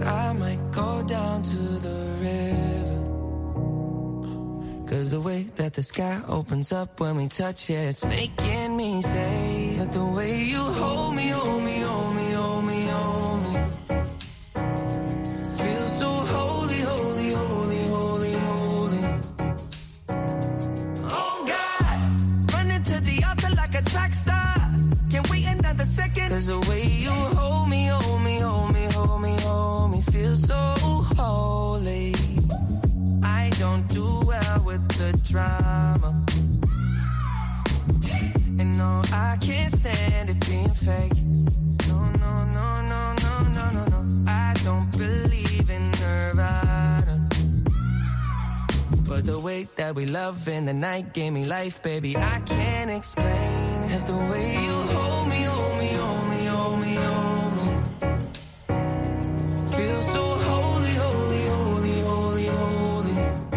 I might go down to the river. 'Cause the way that the sky opens up when we touch it, it's making me say that the way you hold me, hold me, hold me, hold me, hold me, feels so holy, holy, holy, holy, holy. Oh God, running to the altar like a track star. Can't wait another second. 'Cause the way you hold me, hold me, hold me, hold me, hold me, feels so holy. I don't do well with the drama, and no, I can't stand it being fake. No, no, no, no, no, no, no, no. I don't believe in Nirvana, but the way that we love in the night gave me life, baby. I can't explain it. The way you hold me, hold me, hold me, hold me, hold me, feel so holy, holy, holy, holy, holy.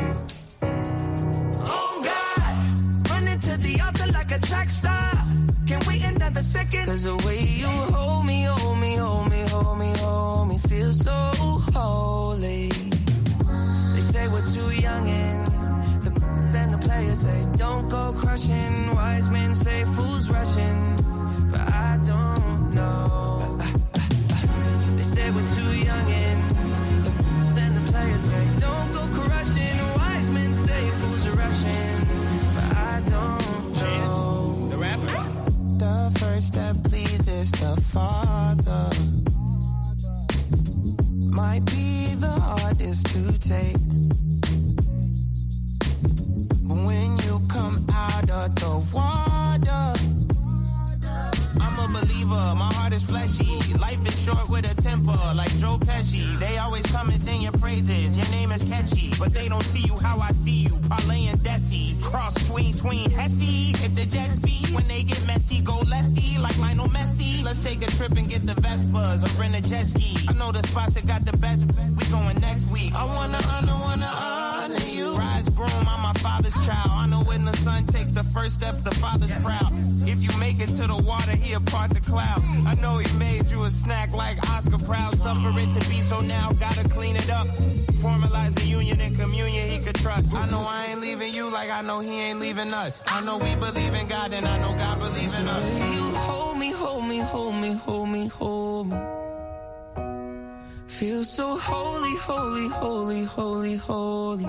Oh God, running to the altar like a track star. Can't wait another second. 'Cause the way you hold me, hold me, hold me, hold me, hold me, feel so holy. They say we're too young and then the players say don't go crushing. Wise men say fools rushing, but I don't know. They say we're too young and then the players say don't go crushing. Wise men say fools are rushing, but I don't know. Chance, the rapper. The first step pleases the Father might be the hardest to take. When you come out of the water, I'm a believer, my heart is fleshy. Life is short with a temper, like Joe Pesci. They always come and sing your praises, your name is catchy, but they don't see you how I see you. Parlay and Desi, cross tween Hesse. If the jet speed, when they get messy, go lefty like Lionel Messi. Let's take a trip and get the Vespas or rent a jet ski. I know the spots that got the best, we going next week. I wanna honor you. Rise groom, I'm my father's child. I know when the son takes the first step, the father's proud. If you make it to the water, he'll part the clouds. I know he made you a snack like Oscar Proud. Suffer it to be so now, gotta clean it up. Formalize the union and communion he could trust. I know I ain't leaving you like I know he ain't leaving us. I know we believe in God and I know God believes in us. you hold me, hold me, hold me, hold me, hold me, feel so holy, holy, holy, holy, holy.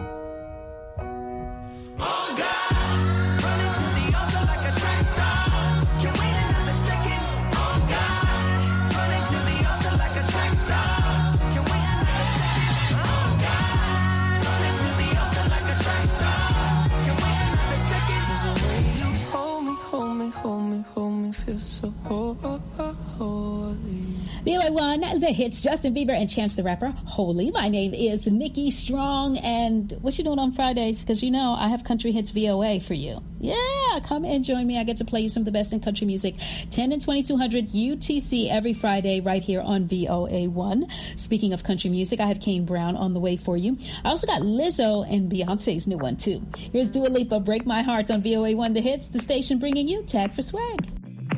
Oh God, running to the altar like a track star. Can't wait another second. Oh God, running to the altar like a track star. Can't wait another second. Oh God, running to the altar like a track star. Can't wait another second. 'Cause the way you hold me, hold me, hold me, hold me, feel so holy. VOA1, the hits, Justin Bieber and Chance the Rapper, Holy. My name is Nikki Strong, and what you doing on Fridays? Because you know I have Country Hits VOA for you. Yeah, come and join me. I get to play you some of the best in country music, 10 and 2200 UTC every Friday right here on VOA1. Speaking of country music, I have Kane Brown on the way for you. I also got Lizzo and Beyonce's new one, too. Here's Dua Lipa, Break My Heart on VOA1, the hits, the station bringing you Tag for Swag.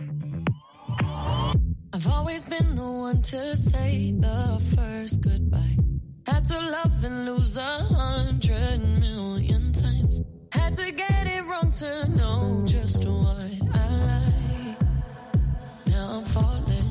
I've always been the one to say the first goodbye. Had to love and lose 100 million times. Had to get it wrong to know just what I like. Now I'm falling.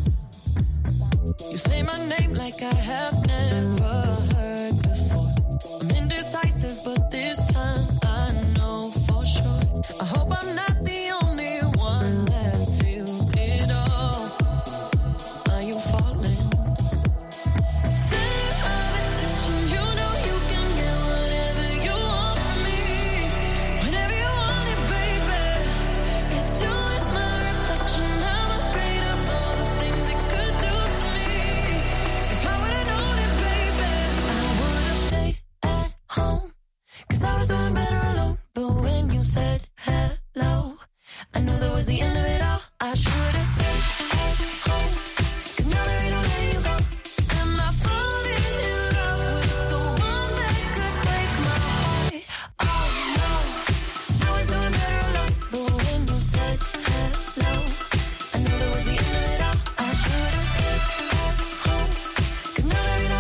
You say my name like I have never heard before. I'm indecisive, but this time I know for sure. I hope I'm not the only one that feels it all. Are you falling? Center of attention, you know you can get whatever you want from me. Whenever you want it, baby. It's you and my reflection. I'm afraid of all the things it could do to me. If I would've known it, baby, I would've stayed at home. 'Cause I was doing better alone. But when you said hello, I knew that was the end of it all. I should've stayed at home. 'Cause now there ain't no letting you go. Am I falling in love with the one that could break my heart? Oh no, I was doing better alone. But when you said hello, I knew that was the end of it all. I should've stayed at home. 'Cause now there ain't no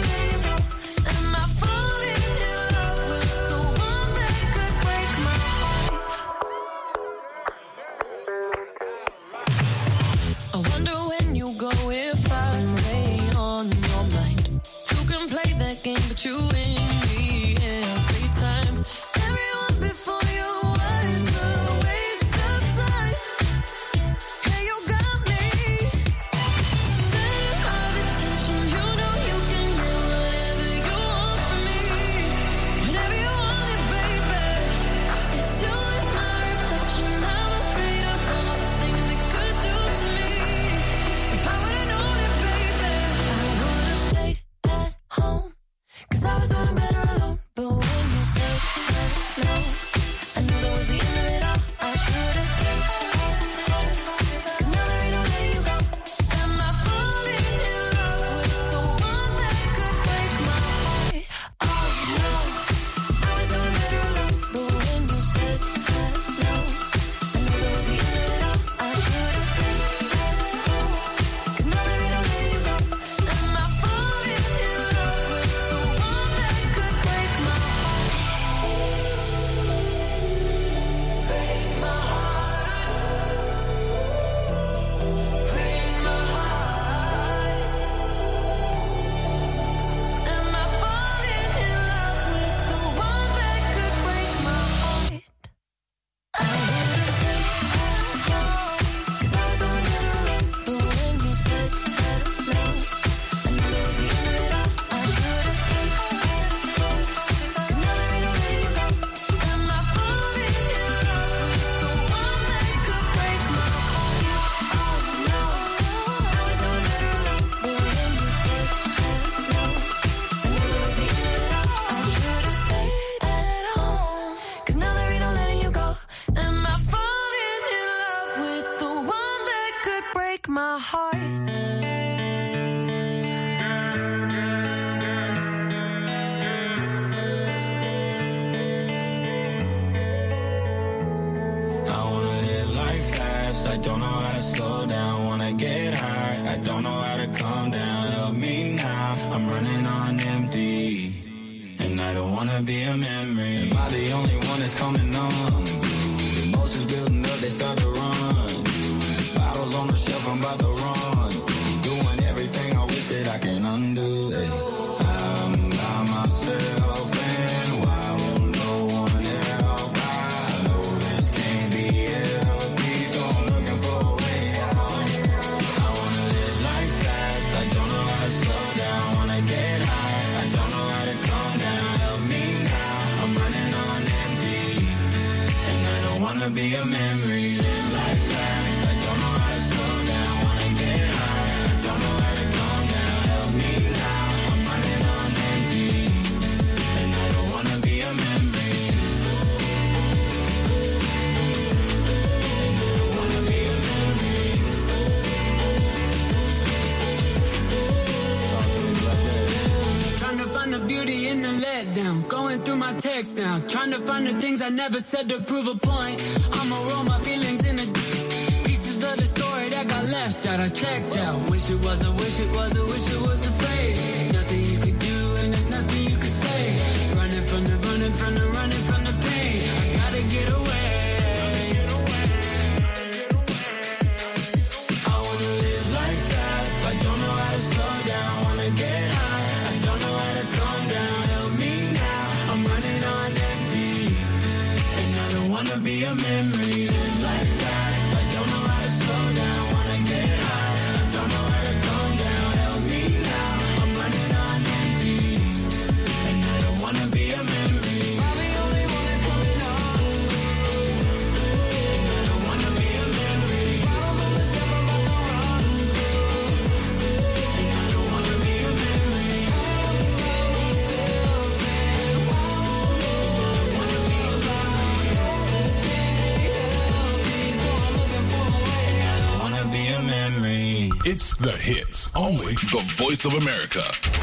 I don't know how to slow down. Wanna get high, I don't know how to calm down. Help me now, I'm running on empty, and I don't wanna be a memory. Am I the only one that's coming on? Emotions building up, they start to run. Bottles on the shelf, I'm about to run. Doing everything I wish that I can undo. I'm by myself, and why won't no one help? I know this can't be healthy, so I'm looking for a way out. I wanna live life fast, I don't know how to slow down. Wanna get high, I don't know how to calm down. Help me now, I'm running on empty, and I don't wanna be a memory. Live life fast, I don't know how to slow down. Wanna get high, I don't know how to calm down. Help me now, I'm running on empty, and I don't wanna be a memory. And I don't wanna be a memory. Talk to me like that. Trying to find the beauty in the letdown. Going through my texts now. Trying to find the things I never said to prove a point. I'ma roll my feelings in the pieces of the story that got left out. I checked out. Wish it was a, wish it was a, wish it was a phase. Nothing you could do and there's nothing you could say. Running from the, running from the, running from the pain. I gotta get away. I wanna live life fast, I don't know how to slow down. Wanna get high, I don't know how to calm down. Help me now, I'm running on empty, and I don't wanna be a memory. Live life fast, I don't know how to slow down. Wanna get high, I don't know how to calm down. Help me now, I'm running on empty, and I don't wanna be a memory. I'm the only one that's coming on, and I don't wanna be a memory. Bottles on the shelf, I'm about to run, and I don't wanna be a memory. I'm by myself, and why won't no one wanna be around? This can't be healthy, so I'm looking for a way. I don't wanna be a memory. It's The Hits, only the Voice of America.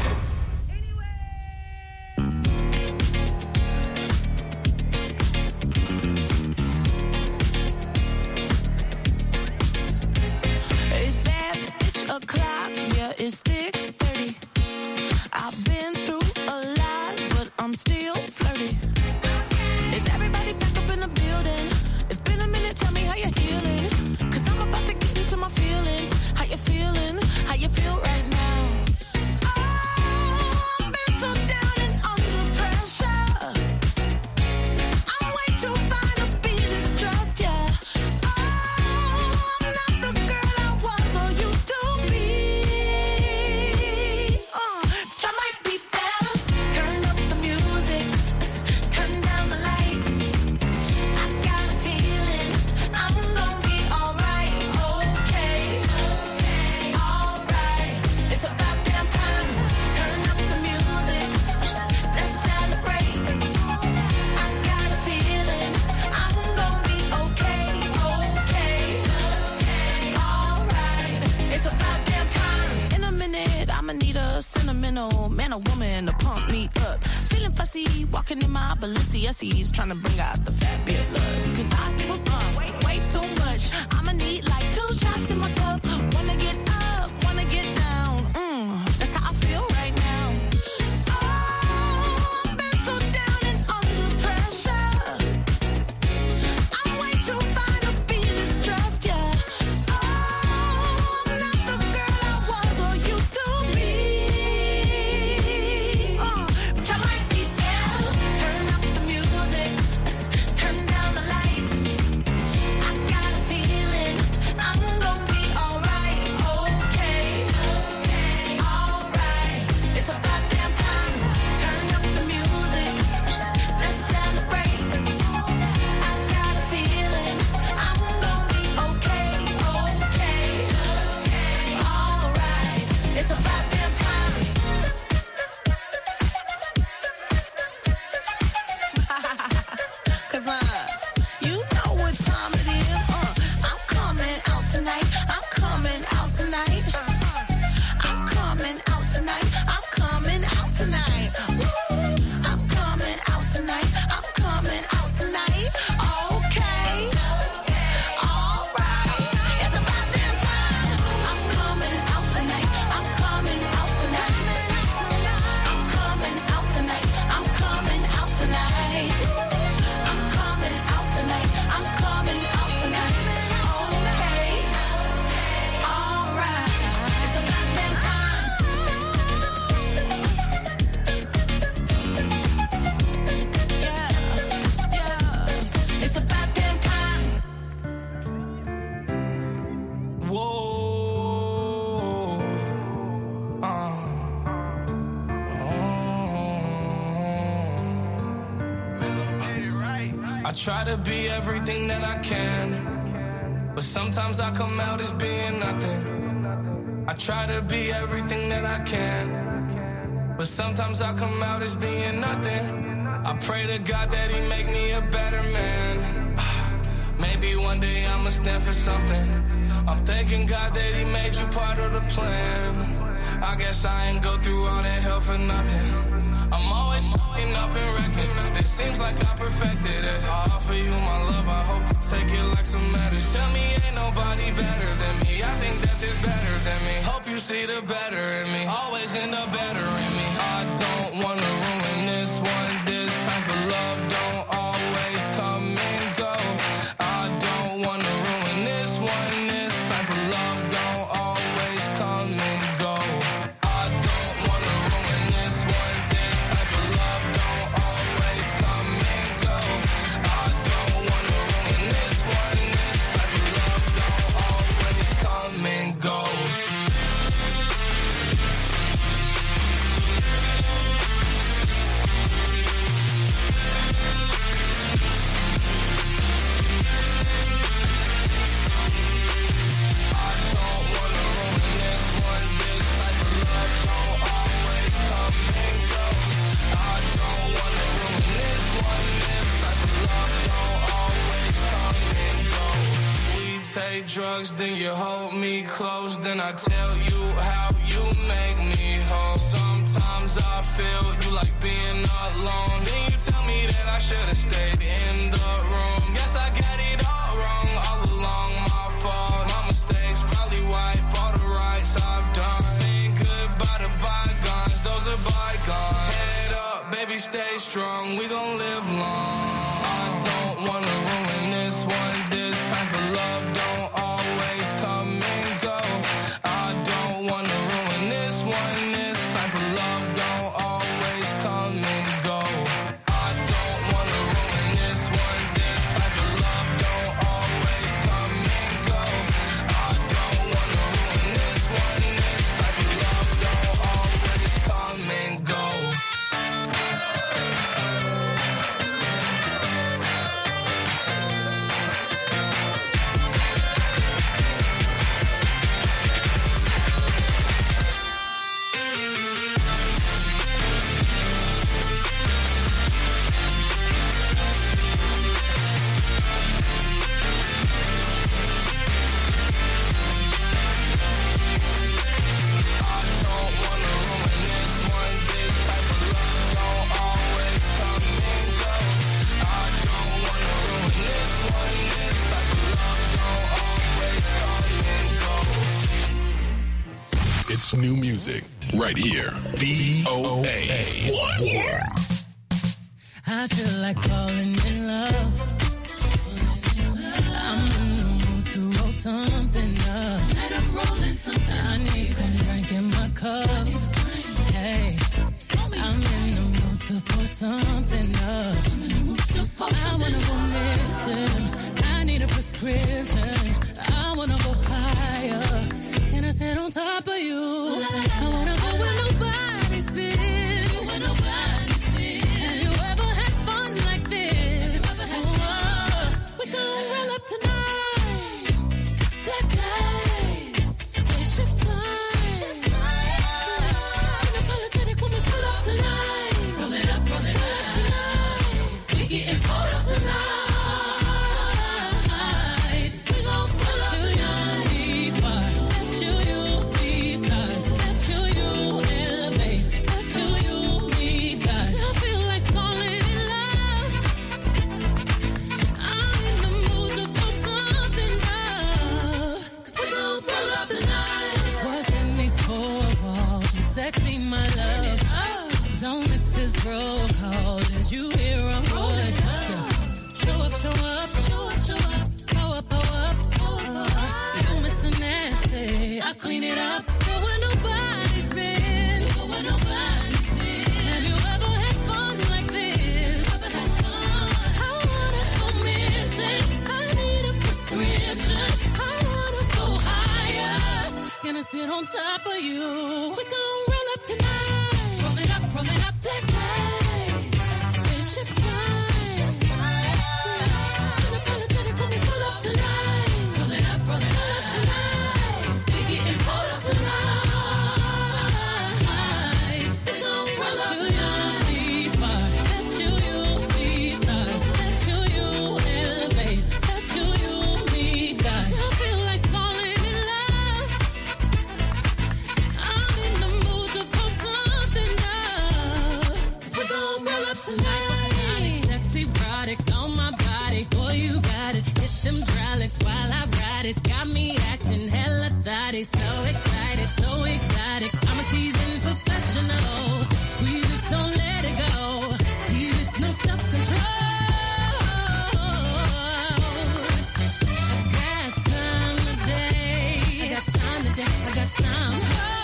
It's bad, it's o'clock, yeah, it's thick 30. I've been through a lot, but I'm still flirty. Is everybody back up in the building? It's been a minute, tell me how you're healing. Cause I'm about to get into my feelings. How you feeling? How you feel right now? Oh, I've been so down and under pressure. I'm way too fine to be distressed, yeah. Oh, I'm not the girl I was or used to be. I might be better. Turn up the music, turn down the lights. I got a feeling I'm gonna be alright, okay, alright. It's about damn time. Turn up the music, let's celebrate. I got a feeling I'm gonna be okay, alright. It's about damn time. In a minute, I'ma need a sentimental man or woman to pump me up. Feeling fussy, walking in my Balenciennes, trying to bring out the fat bit lust. Cause I give a bump, way too much. I'ma need like 2 shots in my cup. Wanna get up, wanna get down. That's how I feel right now. Oh, I've been so down and under pressure. I'm way too fine to be distressed, yeah. Oh, I'm not the girl I was or used to be. But I might be better. Turn up the music, turn down the lights. I got a feeling I'm gonna be alright. I try to be everything that I can, but sometimes I come out as being nothing. I try to be everything that I can, but sometimes I come out as being nothing. I pray to God that he make me a better man. Maybe one day I'ma stand for something. I'm thanking God that he made you part of the plan. I guess I ain't go through all that hell for nothing. I'm always f***ing up and wrecking. It seems like I perfected it. I offer you my love, I hope you take it like some medicine. Tell me ain't nobody better than me. I think that there's better than me. Hope you see the better in me. Always end up better in me. I don't wanna ruin this one. This type of love don't always come and go. I don't wanna ruin this one. This type of love don't always come and go. I don't wanna ruin this one. This type of love don't always come and go. I don't wanna ruin this one. This type of love don't always come and go. Take drugs, then you hold me close. Then I tell you how you make me whole. Sometimes I feel you like being alone. Then you tell me that I should've stayed in the room. Guess I got it all wrong, all along my fault. My mistakes probably wipe all the rights I've done. Saying goodbye to bygones, those are bygones. Head up, baby, stay strong, we gon' live long. I don't wanna ruin this one. This type of love don't always come and go. I don't wanna ruin this one. This type of love don't always come and go. I don't wanna ruin this one. This type of love don't always come and go. I don't wanna ruin this one. This type of love don't always come and go. It's new music right here. VOA. I feel like falling in love. I'm in the mood to roll something up. And I'm rolling something. I need some drink in my cup. Hey, I'm in the mood to pour something up. I wanna go missing. I need a prescription. I wanna go higher. Can I sit on top of you? I wanna go where nobody's been. Have you ever had fun like this? We gon' roll up tonight. Black lights, spaceships fly. Unapologetic when we pull up tonight. Roll it up tonight. We getting pulled up tonight. We gon' pull up tonight. Bet you see stars. Bet you body's so excited, so exotic. I'm a seasoned professional. Squeeze it, don't let it go. Tease it, no self-control. I got time today. I got time today. I got time.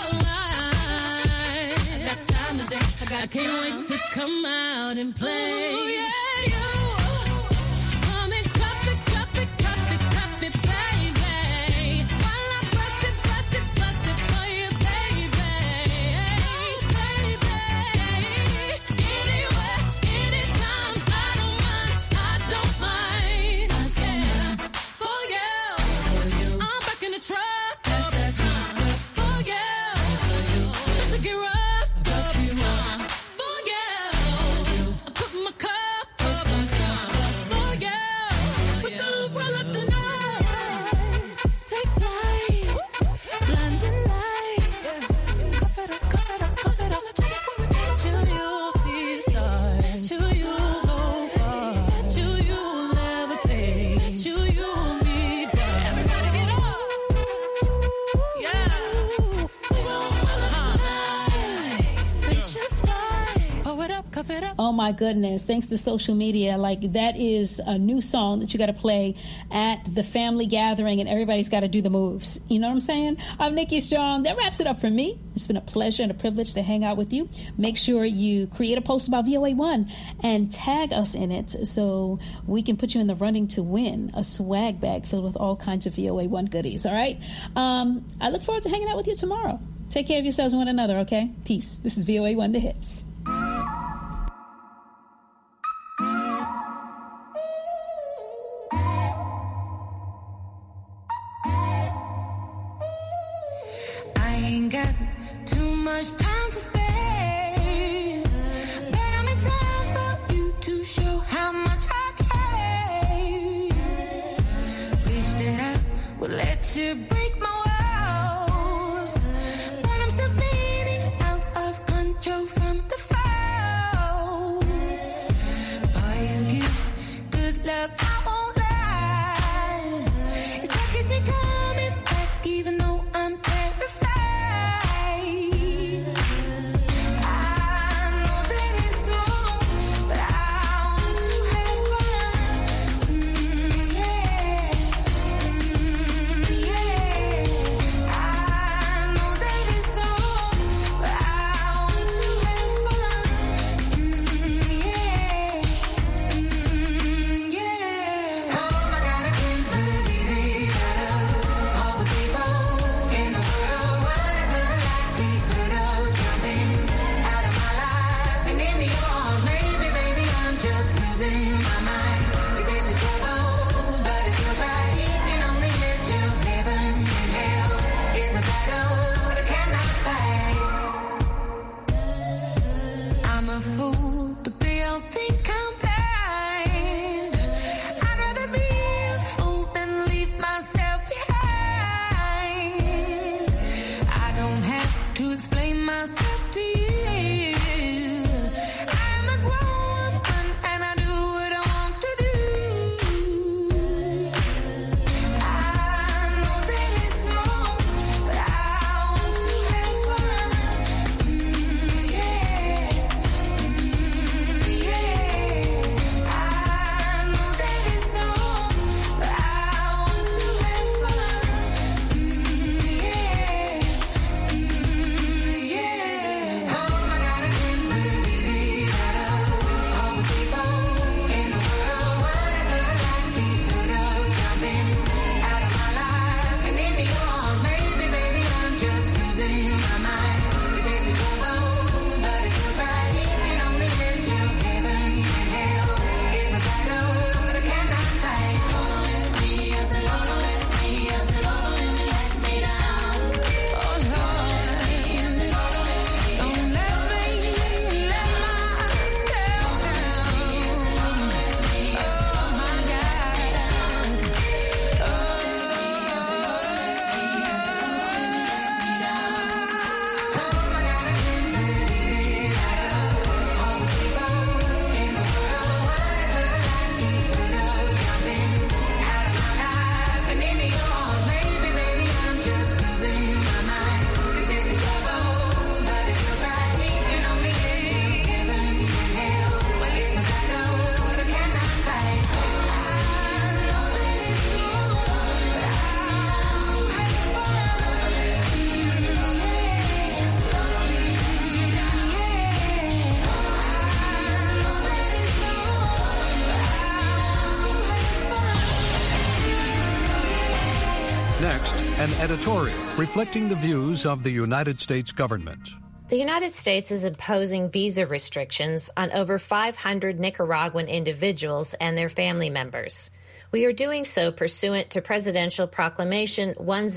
I got time today. I can't wait to come out and play. Ooh, yeah, you. Come and cup it, cup it, cup it, cup it, baby. While I bust it for you, baby. Baby. Anywhere, anytime, I don't mind. Yeah. For you, I'm back in the truck. For you, to get rough. Oh my goodness, thanks to social media, like that is a new song that you got to play at the family gathering and everybody's got to do the moves. You know what I'm saying? I'm Nikki Strong. That wraps it up for me. It's been a pleasure and a privilege to hang out with you. Make sure you create a post about VOA1 and tag us in it so we can put you in the running to win a swag bag filled with all kinds of VOA1 goodies, all right? I look forward to hanging out with you tomorrow. Take care of yourselves and one another, okay? Peace. This is VOA1 The Hits. Got too much time to spare, but I'm in time for you to show how much I care. Wish that I would let you break my walls, but I'm still spinning out of control from the fall. Boy, you give good love, I won't lie. It's what keeps me coming back, even though I'm terrified. Yeah. an editorial reflecting the views of the United States government. The United States is imposing visa restrictions on over 500 Nicaraguan individuals and their family members. We are doing so pursuant to Presidential Proclamation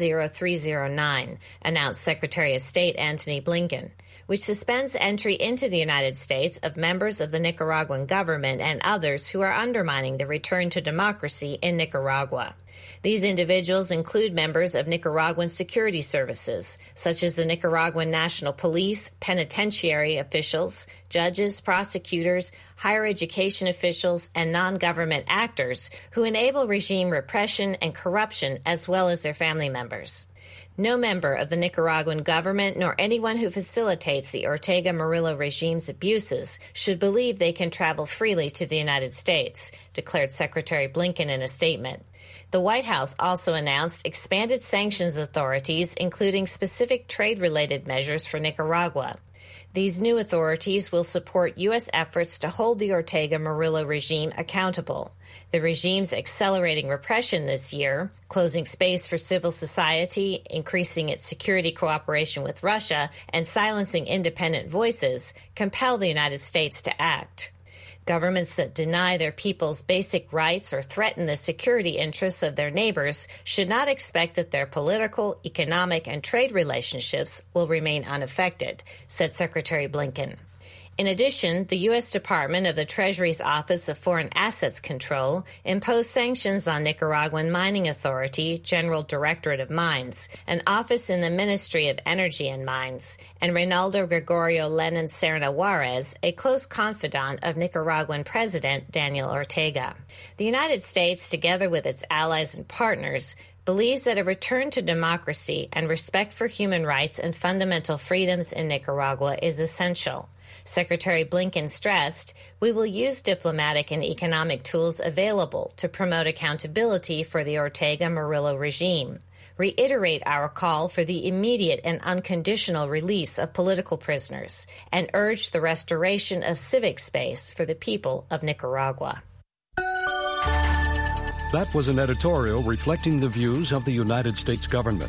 10309, announced Secretary of State Antony Blinken, which suspends entry into the United States of members of the Nicaraguan government and others who are undermining the return to democracy in Nicaragua. These individuals include members of Nicaraguan security services, such as the Nicaraguan National Police, penitentiary officials, judges, prosecutors, higher education officials, and non-government actors who enable regime repression and corruption, as well as their family members. No member of the Nicaraguan government nor anyone who facilitates the Ortega Murillo regime's abuses should believe they can travel freely to the United States, declared Secretary Blinken in a statement. The White House also announced expanded sanctions authorities, including specific trade-related measures for Nicaragua. These new authorities will support U.S. efforts to hold the Ortega Murillo regime accountable. The regime's accelerating repression this year, closing space for civil society, increasing its security cooperation with Russia, and silencing independent voices, compel the United States to act. Governments that deny their people's basic rights or threaten the security interests of their neighbors should not expect that their political, economic, and trade relationships will remain unaffected, said Secretary Blinken. In addition, the U.S. Department of the Treasury's Office of Foreign Assets Control imposed sanctions on Nicaraguan Mining Authority, General Directorate of Mines, an office in the Ministry of Energy and Mines, and Reynaldo Gregorio Lenin Serna Juarez, a close confidant of Nicaraguan President Daniel Ortega. The United States, together with its allies and partners, believes that a return to democracy and respect for human rights and fundamental freedoms in Nicaragua is essential. Secretary Blinken stressed, "We will use diplomatic and economic tools available to promote accountability for the Ortega Murillo regime, reiterate our call for the immediate and unconditional release of political prisoners, and urge the restoration of civic space for the people of Nicaragua." That was an editorial reflecting the views of the United States government.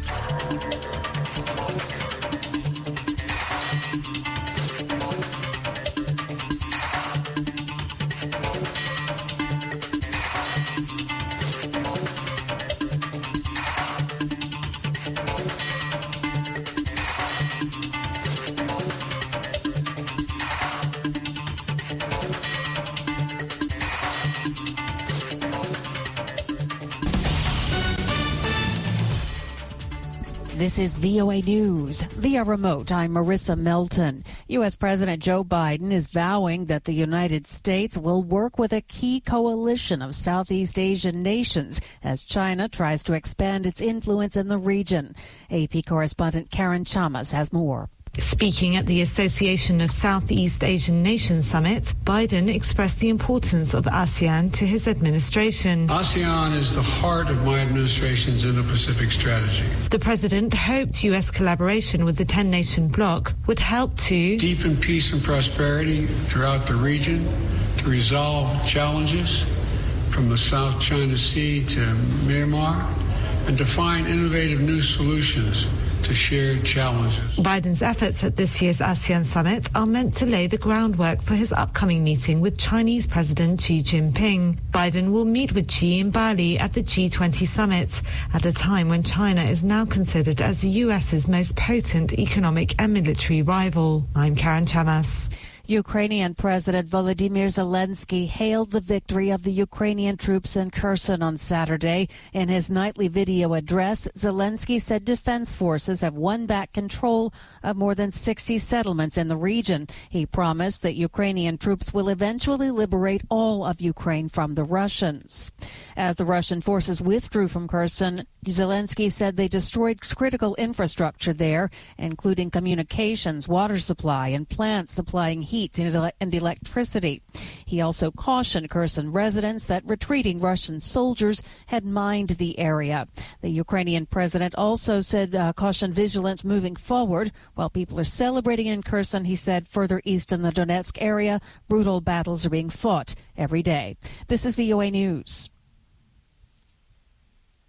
This is VOA News. Via remote, I'm Marissa Melton. U.S. President Joe Biden is vowing that the United States will work with a key coalition of Southeast Asian nations as China tries to expand its influence in the region. AP correspondent Karen Chamas has more. Speaking at the Association of Southeast Asian Nations Summit, Biden expressed the importance of ASEAN to his administration. ASEAN is the heart of my administration's Indo-Pacific strategy. The president hoped U.S. collaboration with the 10-nation bloc would help to deepen peace and prosperity throughout the region, to resolve challenges from the South China Sea to Myanmar, and to find innovative new solutions to shared challenges. Biden's efforts at this year's ASEAN summit are meant to lay the groundwork for his upcoming meeting with Chinese President Xi Jinping. Biden will meet with Xi in Bali at the G20 summit, at a time when China is now considered as the U.S.'s most potent economic and military rival. I'm Karen Chamas. Ukrainian President Volodymyr Zelensky hailed the victory of the Ukrainian troops in Kherson on Saturday. In his nightly video address, Zelensky said defense forces have won back control of more than 60 settlements in the region. He promised that Ukrainian troops will eventually liberate all of Ukraine from the Russians. As the Russian forces withdrew from Kherson, Zelensky said they destroyed critical infrastructure there, including communications, water supply, and plants supplying heat and electricity. He also cautioned Kherson residents that retreating Russian soldiers had mined the area. The Ukrainian president also said caution vigilance moving forward. While people are celebrating in Kherson, he said further east in the Donetsk area, brutal battles are being fought every day. This is VOA News.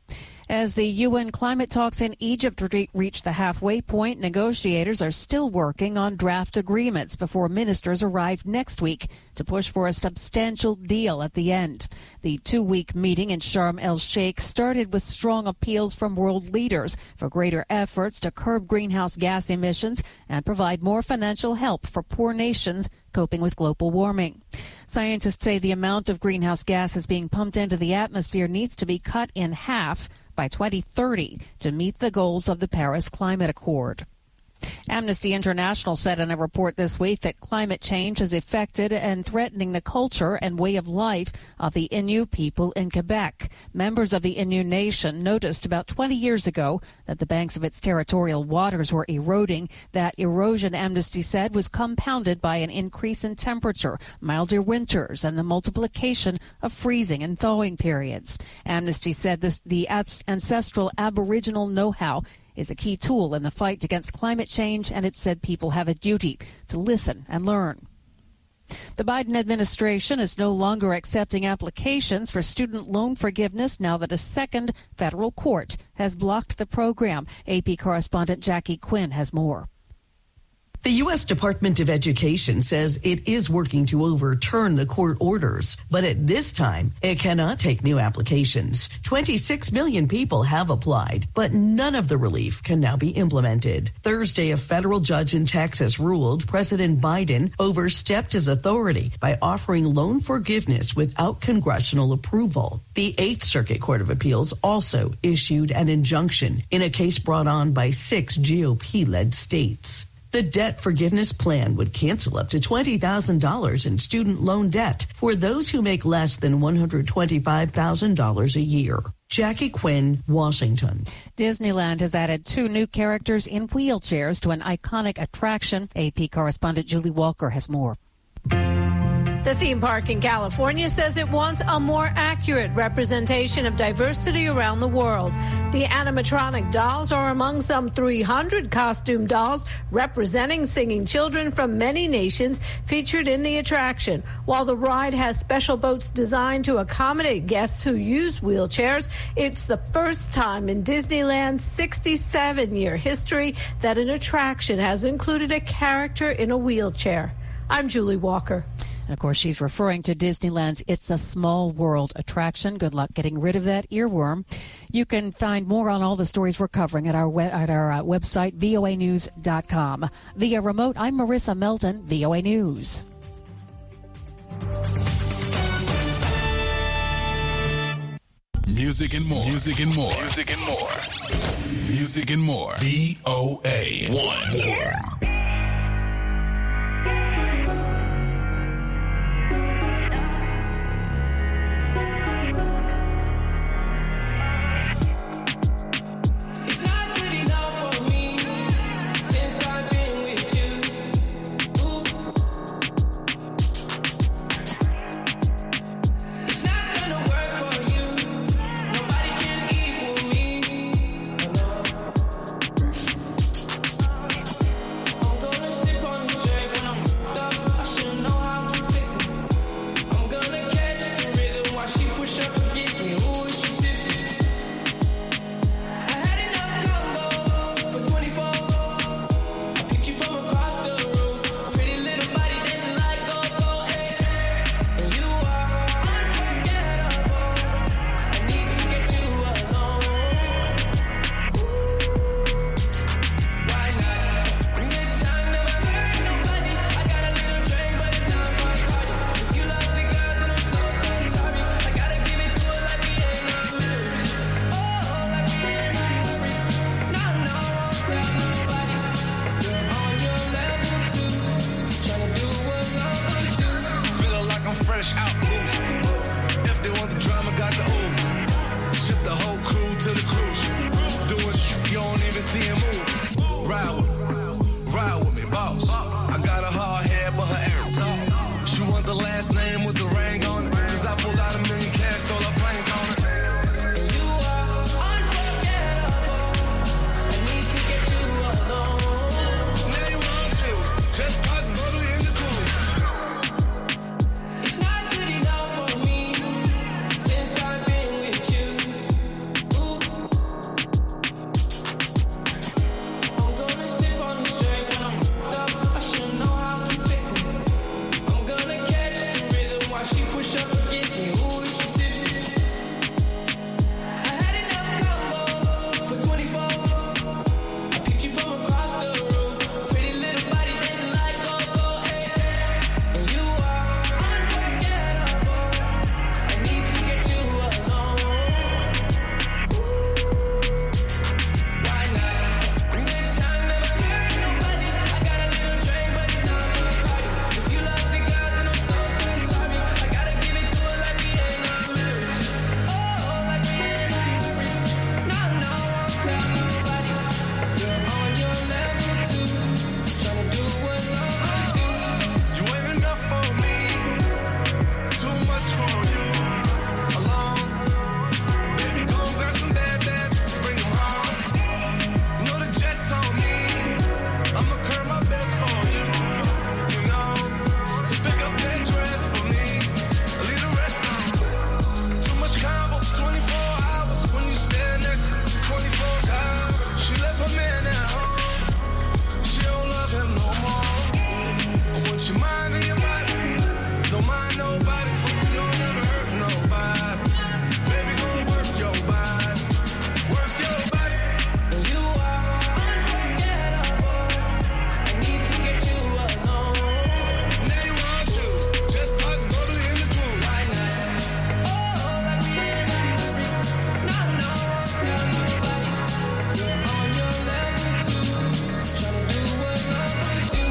As the UN climate talks in Egypt reach the halfway point, negotiators are still working on draft agreements before ministers arrive next week to push for a substantial deal at the end. The 2-week meeting in Sharm el-Sheikh started with strong appeals from world leaders for greater efforts to curb greenhouse gas emissions and provide more financial help for poor nations coping with global warming. Scientists say the amount of greenhouse gases being pumped into the atmosphere needs to be cut in half by 2030 to meet the goals of the Paris Climate Accord. Amnesty International said in a report this week that climate change has affected and threatening the culture and way of life of the Innu people in Quebec. Members of the Innu Nation noticed about 20 years ago that the banks of its territorial waters were eroding. That erosion, Amnesty said, was compounded by an increase in temperature, milder winters, and the multiplication of freezing and thawing periods. Amnesty said the ancestral Aboriginal know-how is a key tool in the fight against climate change, and it said people have a duty to listen and learn. The Biden administration is no longer accepting applications for student loan forgiveness now that a second federal court has blocked the program. AP correspondent Jackie Quinn has more. The U.S. Department of Education says it is working to overturn the court orders, but at this time, it cannot take new applications. 26 million people have applied, but none of the relief can now be implemented. Thursday, a federal judge in Texas ruled President Biden overstepped his authority by offering loan forgiveness without congressional approval. The Eighth Circuit Court of Appeals also issued an injunction in a case brought on by 6 GOP-led states. The debt forgiveness plan would cancel up to $20,000 in student loan debt for those who make less than $125,000 a year. Jackie Quinn, Washington. Disneyland has added 2 new characters in wheelchairs to an iconic attraction. AP correspondent Julie Walker has more. The theme park in California says it wants a more accurate representation of diversity around the world. The animatronic dolls are among some 300 costume dolls representing singing children from many nations featured in the attraction. While the ride has special boats designed to accommodate guests who use wheelchairs, it's the first time in Disneyland's 67-year history that an attraction has included a character in a wheelchair. I'm Julie Walker. And of course, she's referring to Disneyland's It's a Small World attraction. Good luck getting rid of that earworm. You can find more on all the stories we're covering at our website, voanews.com. Via remote, I'm Marissa Melton, VOA News. Music and more. Music and more. Music and more. Music and more. VOA 1. up against me. Ooh, is she tipsy? I had enough combo for 24. I picked you from across the room. Pretty little body dancing like go-go, hey. And you are unforgettable. I need to get you alone. Why not? Good time, never hurt nobody. I got a little drink, but it's not my party. If you love the girl, then I'm so sorry. I gotta give it to her like we ain't not married. Oh, like we ain't not hurry. No, won't tell nobody. You're on your level too. Tryna do what lovers do. You ain't enough for me, too much for you. Alone, baby, go grab some bad, bring 'em home. You know the jet's on me, I'ma curb my best for you. You know, so pick up that dress for me, leave the rest on. Too much combo, 24 hours when you stand next to 24 hours. She left her man at home, she don't love him no more. I want your mind and your body. Don't mind nobody, so you don't ever hurt nobody. Baby, go work your body. Work your body. And you are unforgettable. I need to get you alone. Now you want to just start bubbly in the cruise. Why not? Oh, like we ain't not hurry. No, won't tell nobody. You're on your level too. Tryna do what lovers do.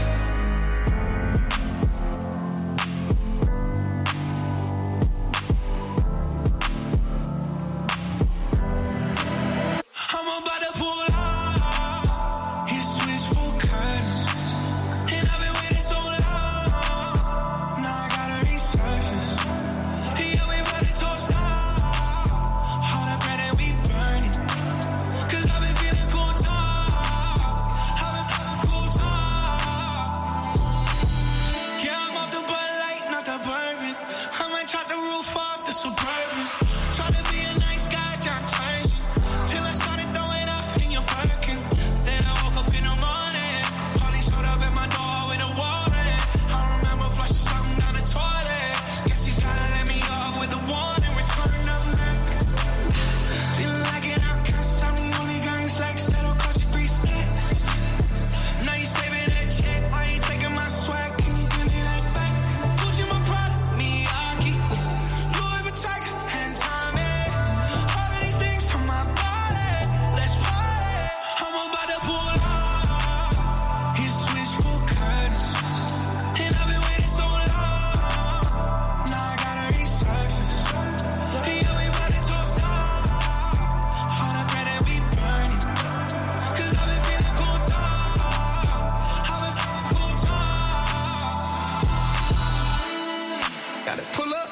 I'm about to pull out. Hit switch for cuts. And I've been waiting so long. Now I gotta resurface. Yeah, we about to toast out. All that bread and we burn it. Cause I've been feeling cool talk. I've been having cool talk. Yeah, I'm off the Bud Light, not the bourbon. I might chop the roof off the Suburbans. Try to be a nice guy, John Church. Till I started throwing up in your Birkin. Then I woke up in the morning. Polly showed up at my door with a warrant. I remember flushing something down the toilet. Guess you gotta let me off with the warning. Return of Mac. Feeling like an outcast. I'm the only guy in slacks that'll cost you 3 stacks. Now you saving that check. Why you taking my swag? Can you give me that back? Gucci my product, Miyagi, Louis Vuitton, and Tommy. All of these things on my body. Let's party. I'm about to pull out. Hit switch for cuts. And I've been waiting so long. Now I gotta resurface. Yeah, we about to toast out. All that bread and we burn it. Cause I've been feeling cool talk. I've been having cool talk. Gotta pull up.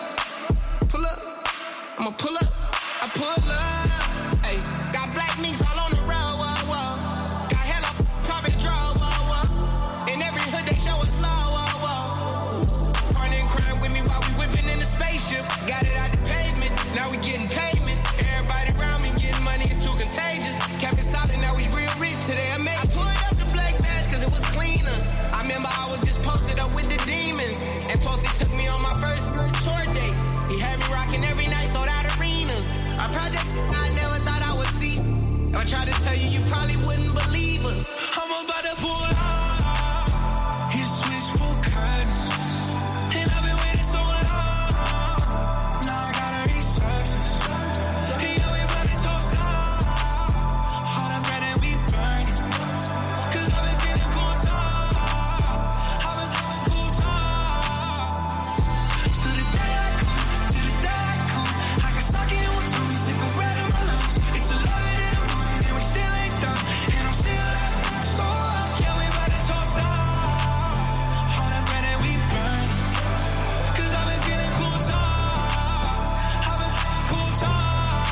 I'ma pull up. I pull up. Ay, got black minks all on the road. Whoa, whoa. Got hella poppin' draw. Whoa, whoa. In every hood they show us low. Whoa, whoa. Partner in crime with me while we whipping in the spaceship. Got it out the pavement. Now we getting payment. Everybody around me getting money is too contagious. Kept it solid. Now we real rich today. I pulled up the black badge cause it was cleaner. I remember I was just posted up with the demons. And Posty took me on my first tour date. He had me rocking every night, sold out arenas. A project I never thought I would see. If I tried to tell you, you probably wouldn't believe us. I'm about to pull out. Hit switch for cuts. And I've been waiting so long. Now I gotta resurface. Yeah, we about to toast out. All that bread and we burn it. Cause I've been feeling cool talk. I've been having cool talk. So the day I come, I got stuck in what told me cigarette in my lungs. It's 11 in the morning and we still ain't done. And I'm still so up. Yeah, we about to toast out. All that bread and we burn it. Cause I've been feeling cool talk. I've been having cool talk.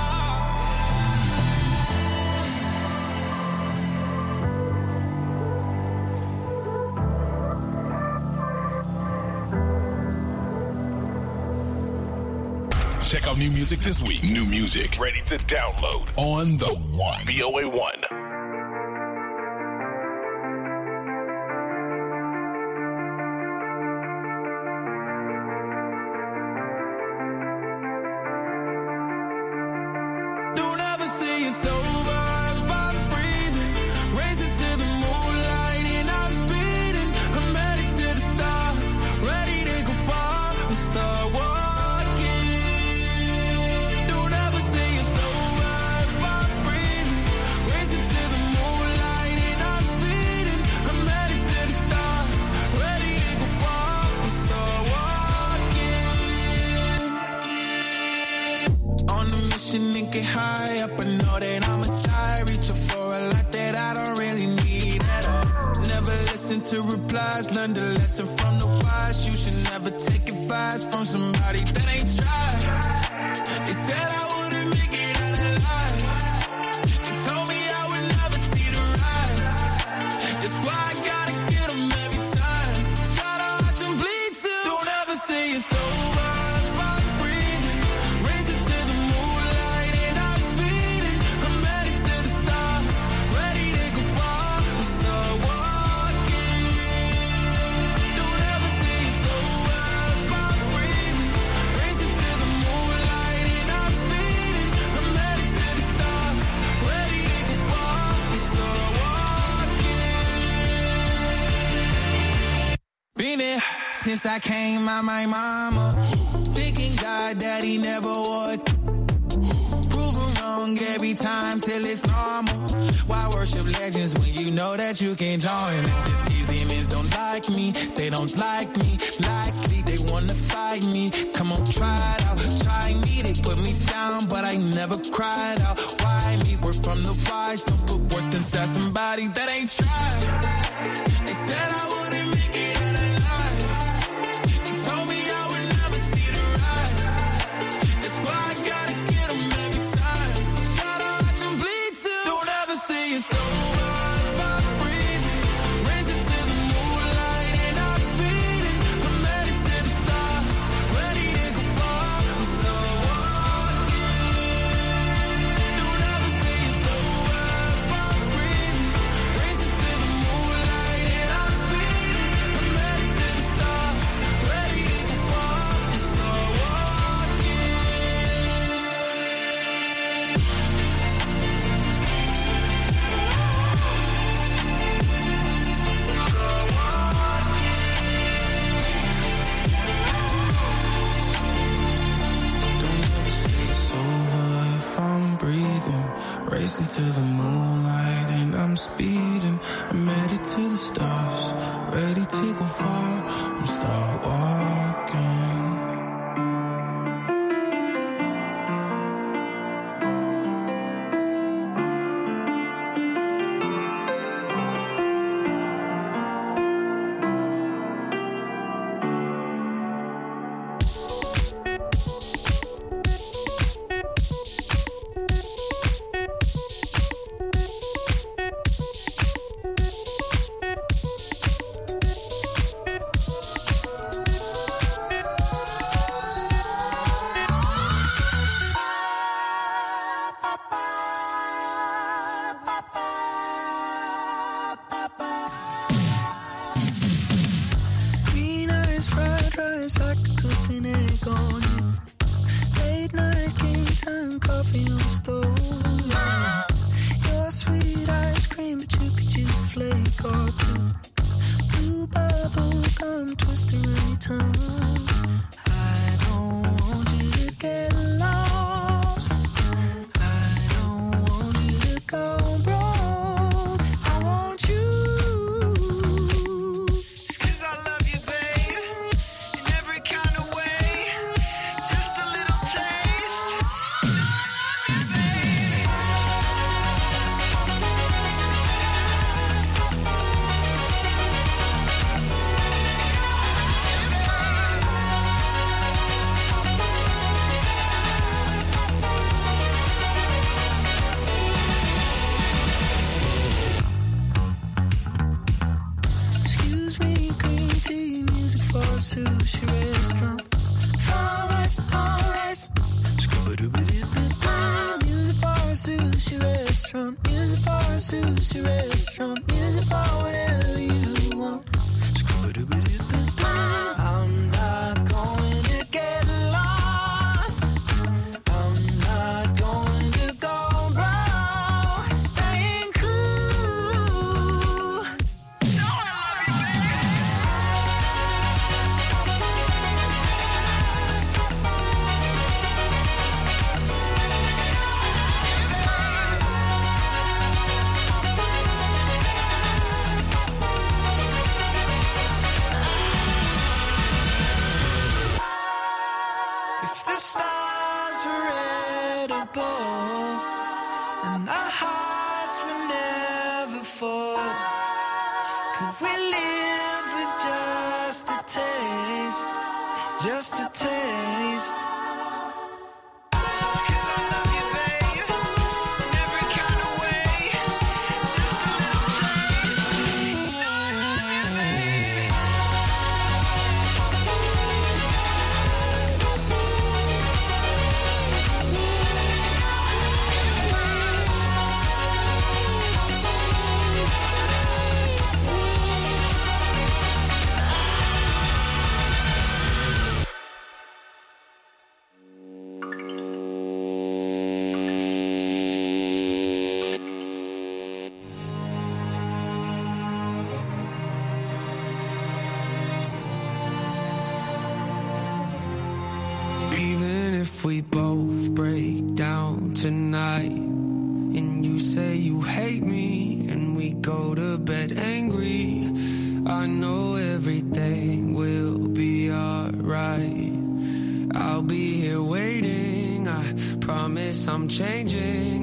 Check out new music this week. New music ready to download on the One. VOA One. On a mission and get high up. I know that I'ma die, reaching for a lot that I don't really need at all. Never listen to replies, learn the lesson from the wise. You should never take advice from somebody that ain't tried. They said I wouldn't make it out alive. They told me I would never see the rise. That's why I gotta get them every time. Gotta watch them bleed too. Don't ever say it's over if I'm breathing. Racing to the moonlight and I'm speeding. I'm headed to the stars, ready to go far. We'll start walking. Don't ever say it's over if I'm breathing. Racing to the moonlight and I'm speeding. I'm headed to the stars, ready to go far. We'll start walking. Been there since I came out my mama. Thinking God that he never would. Proven wrong every time till it's normal. Why worship legends when you know that you can't join them? These demons don't like me, they don't like me. Likely they wanna fight me. Come on, try it out, try me. They put me down, but I never cried out. Why me? We're from the wise. Don't put worth inside somebody that ain't tried. They said I wouldn't make it out alive. They told me I would never see the rise. That's why I gotta get them every time. Gotta watch them bleed too. Don't ever say it's over if I'm breathing. Racing to the moonlight and I'm speeding. I'm headed to the stars, ready to go far. We'll start walking. Don't ever say it's over if I'm breathing. Racing to the moonlight and I'm speeding. I'm headed to the stars, ready to go far. We'll start walking. It's over if I'm breathing. Racing to the moonlight and I'm speeding. I'm headed to the stars, ready to go far. I'm start walking. Green eyes, fried rice, I could cook an egg on you. Late night game time, coffee on the stove. Your sweet ice cream, but you could use a flake or two. Blue bubble gum twist around your tongue. I don't want you to get lost. I don't want you to go broke. I want you. Just 'cause I love you, babe, in every kind of way. Just a little taste. I love you, babe. Excuse me, green tea, music for a sushi restaurant. Alright, alright. Music for a sushi restaurant. Music for a sushi restaurant. Music for whatever you want. I'm not going to get lost. I'm not going to go broke. Staying cool. If the stars were red unforgettable, and our hearts will never fall. Could we live with just a taste, just a taste? If we both break down tonight and you say you hate me and we go to bed angry, I know everything will be alright. I'll be here waiting, I promise I'm changing.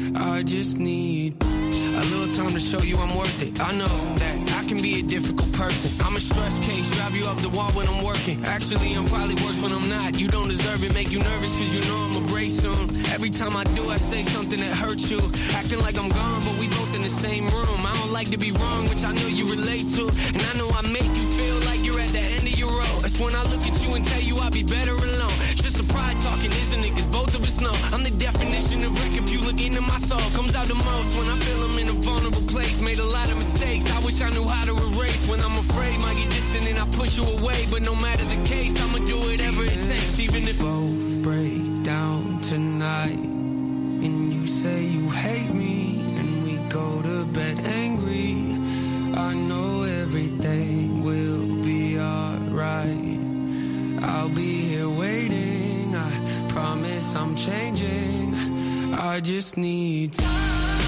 I just need a little time to show you I'm worth it. I know that I can be a difficult person. I'm a stress case, drive you up the wall when I'm working. Actually, I'm probably worse when I'm not. You don't deserve it, make you nervous cause you know I'ma break soon. Every time I do, I say something that hurts you. Acting like I'm gone, but we both in the same room. I don't like to be wrong, which I know you relate to. And I know I make you feel like you're at the end of your road. That's when I look at you and tell you I'll be better alone. It's just the pride talking, isn't it? Cause both of us know I'm the definition of wreck. If you look into my soul, comes out the most when I feel I'm in a vulnerable place. Made a lot of mistakes, I wish I knew how to erase. When I'm afraid, might get distant and I push you away. But no matter the case, I'ma do whatever it takes. Even if both break down tonight and you say you hate me and we go to bed angry, I know everything will be alright. I'll be here waiting, I promise I'm changing. I just need time.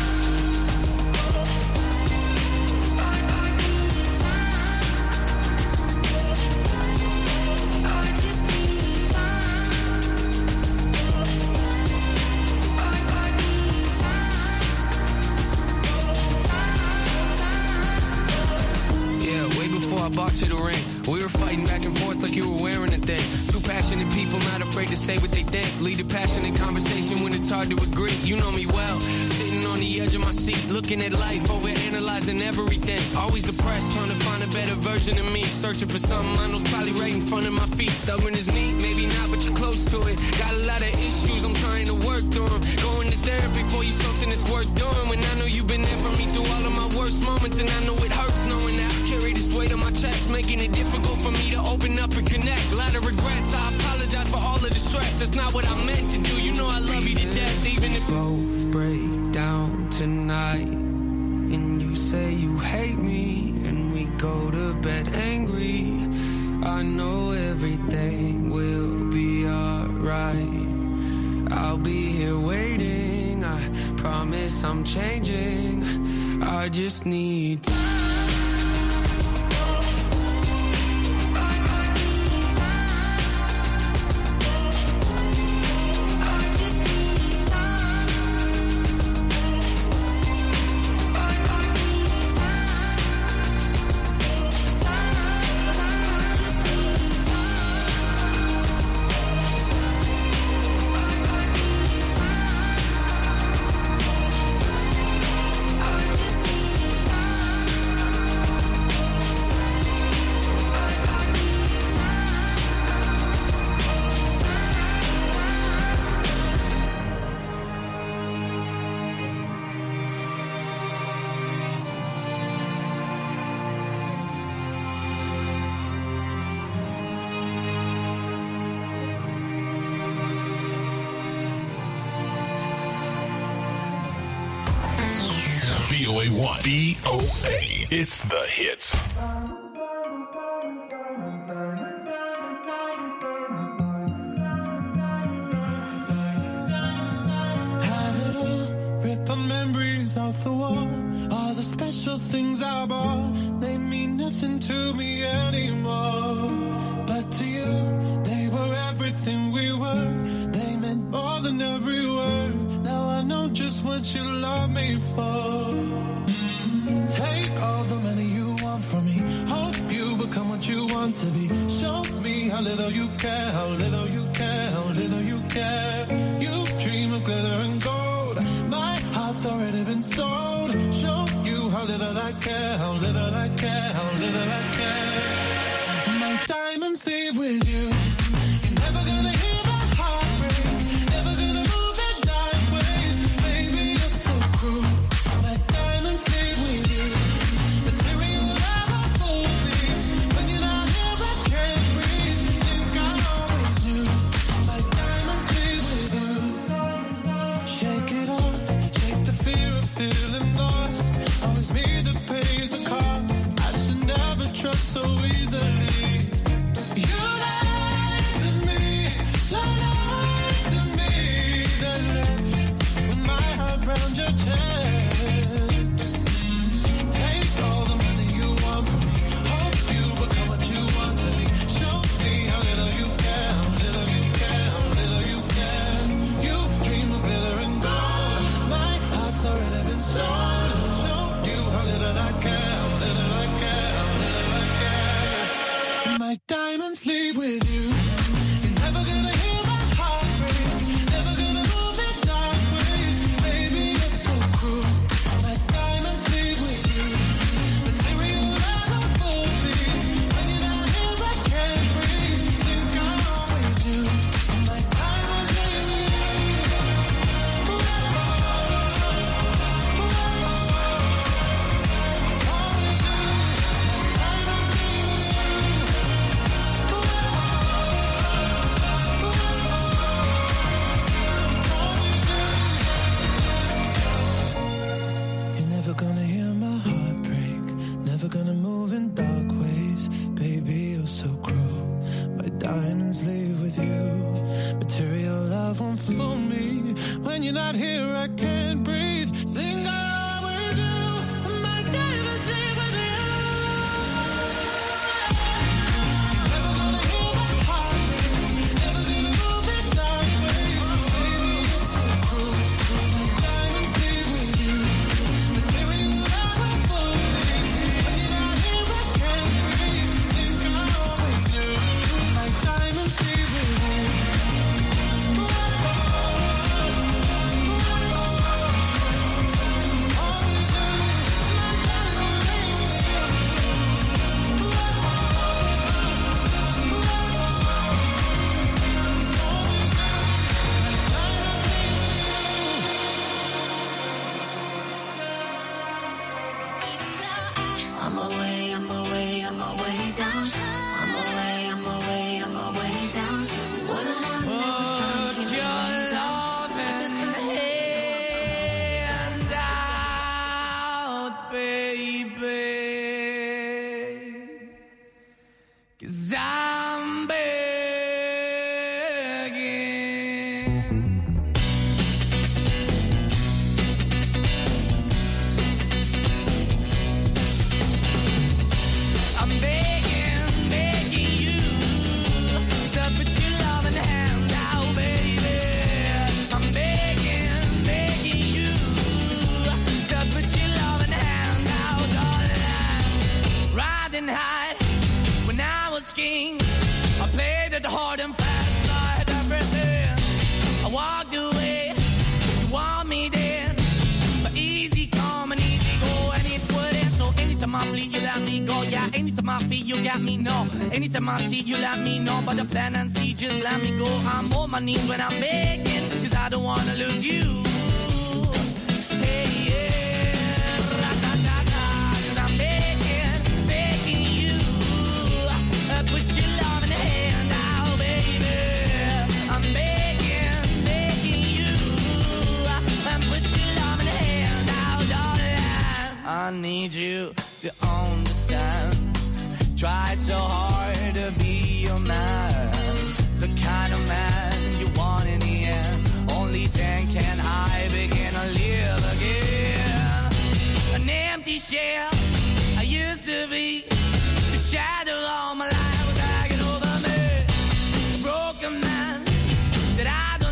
Bought you the ring. We were fighting back and forth like you were wearing a thing. Two passionate people not afraid to say what they think. Lead a passionate conversation when it's hard to agree. You know me well. Sitting on the edge of my seat, looking at life, overanalyzing everything. Always depressed, trying to find a better version of me. Searching for something I know's probably right in front of my feet. Stubborn as me, maybe not, but you're close to it. Got a lot of issues, I'm trying to work through them. Going to therapy for you, something that's worth doing. When I know you've been there for me through all of my worst moments, and I know it hurts knowing that I carry this weight on my chest, making it difficult for me to open up and connect. A lot of regrets, I apologize for all of the stress. That's not what I meant to do. You know I love you to death, even if both break down tonight and you say you hate me and we go to bed angry, I know everything will be alright. I'll be here waiting, I promise I'm changing. I just need time. VOA1. VOA. It's the hits. Have it all, rip our memories off the wall. All the special things I bought, they mean nothing to me anymore. But to you, they were everything we were. They meant more than every word. Now I know just what you love me for. Take all the money you want from me. Hope you become what you want to be. Show me how little you care, how little you care, how little you care. You dream of glitter and gold. My heart's already been sold. Show you how little I care, how little I care, how little I care. My diamonds leave with you. You're never gonna hear my heart break. Never gonna move in dark ways. Baby, you're so cruel. My diamonds leave with you. Material never fooled me. When you're not here, I can't breathe. Think I always knew. My diamonds leave with you. Shake it off. Shake the fear of feeling lost. Always me that pays the cost. I should never trust so easily. You lied to me, lied to me. Then left with my heart round your chest. Take all the money you want from me. Hope you become what you want to be. Show me how little you care, how little you care, how little you care. You dream of glitter and gold. My heart's already been sold. Show you how little I care, how little I care, how little I care. My diamonds leave with you. You're never gonna hear my heart break. Never gonna move in dark ways. Baby, you're so cruel. My diamonds leave with you. Material never fooled me. When you're not here, I can't breathe. Think I always knew. My diamonds leave with you. You're never gonna hear my heart break. Never gonna move in dark ways. Baby, you're so cruel. My diamonds leave with you. Material love won't fool me. When you're not here, I can't breathe. Think I always do. My diamonds leave with you. You're never gonna hear my heart break. Never gonna move in dark ways. Baby, you're so cruel. My diamonds leave with you. Material love won't fool me. When you're not here, I can't breathe. Think I always knew. My diamonds leave with you. On my way, on my way, on my way down. On my way, on my way, on my way down. What a long never trying to keep me down. Hand out, baby. 'Cause I'm begging. I'm begging, begging you to put your loving hand out, baby. I'm begging, begging you to put your loving hand out, darling. Riding high when I was king, I played it hard and fast, I had everything. I walked away, you want me then, but easy come and easy go, and it wouldn't. So anytime I bleed, you let me go. Yeah, anytime I feel, you got me, no. Anytime I see, you let me know. But the plan and see, just let me go. I'm on my knees when I'm begging, 'cause I don't wanna lose you. Hey, yeah, ra-da-da-da, 'cause I'm begging, begging you. Put your love in the hand out, baby. I'm begging, begging you. Put your love in the hand out, darling. I need you to understand. Try so hard to be your man, the kind of man you want in the end. Only then can I begin to live again. An empty shell I used to be, the shadow all my life was hanging over me. A broken man that I don't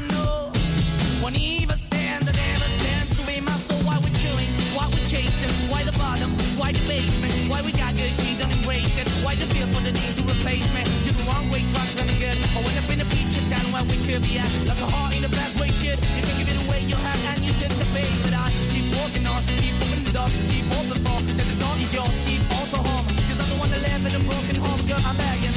Why you feel for the need to replace me? You're the wrong way, trying to good. I went up in a feature town where we could be at. Like a heart in a bad way, shit. You can give it away, you have, and you take the bait. But I keep walking on, keep moving the dog, keep open for. That the dog is yours, keep also home. Cause I'm the one that live in a broken home, girl, I'm begging.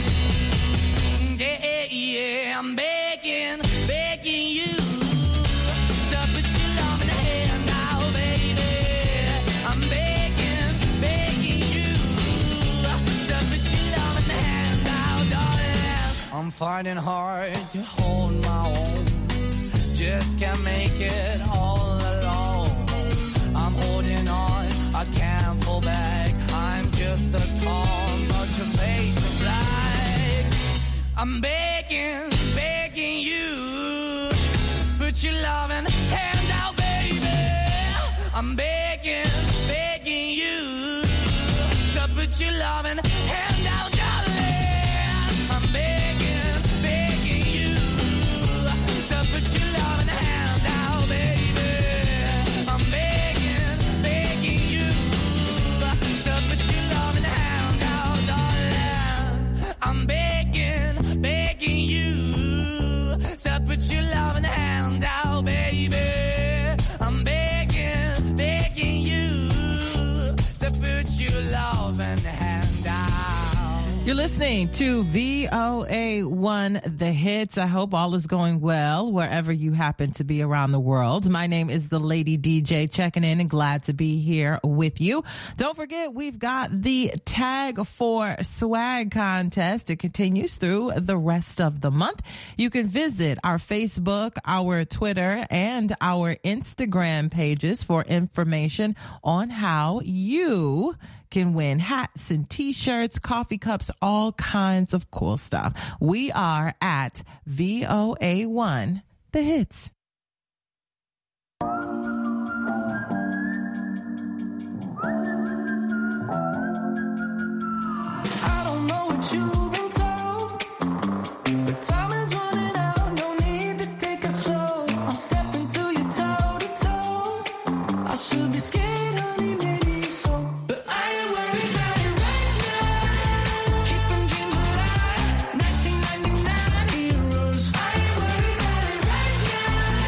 Yeah, I'm begging, begging you. So put your love in the hand now, baby. I'm begging, begging you. So put your love in the hand now, darling. I'm finding hard to hold my own. Just can't make it all alone. I'm holding on, I can't fall back. I'm just a call, but your face is black. I'm begging, begging you. Put your loving hand out, baby. I'm begging, begging you. To put your loving hand out, darling. I'm begging, begging you. To put your loving hand out, baby. I'm begging, begging you. To put your loving hand out, darling. I'm begging, begging you. To put your loving hand out, baby. I'm begging, begging you. To put your loving hand out. You're listening to VOA1 The Hits. I hope all is going well wherever you happen to be around the world. My name is the Lady DJ, checking in and glad to be here with you. Don't forget, we've got the Tag for Swag contest. It continues through the rest of the month. You can visit our Facebook, our Twitter, and our Instagram pages for information on how you can win hats and t-shirts, coffee cups, all kinds of cool stuff. We are at VOA1 The Hits. I don't know what you've been told, but time is running out. No need to take it slow. I'm stepping to you toe to toe. I should be scared, honey, maybe so. But I ain't worried about it right now. Keeping dreams alive. 1999 heroes. I ain't worried about it right now.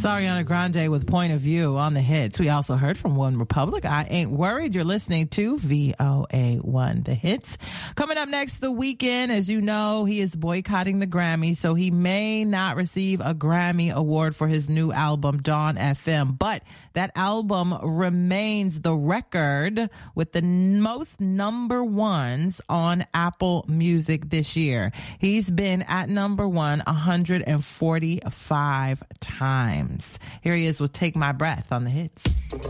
Ariana Grande with Point of View on the hits. We also heard from One Republic. I Ain't Worried. You're listening to VOA1 The Hits. Coming up next, The Weeknd. As you know, he is boycotting the Grammy, so he may not receive a Grammy award for his new album, Dawn FM. But that album remains the record with the most number ones on Apple Music this year. He's been at number one 145 times. Here he is with Take My Breath on the hits.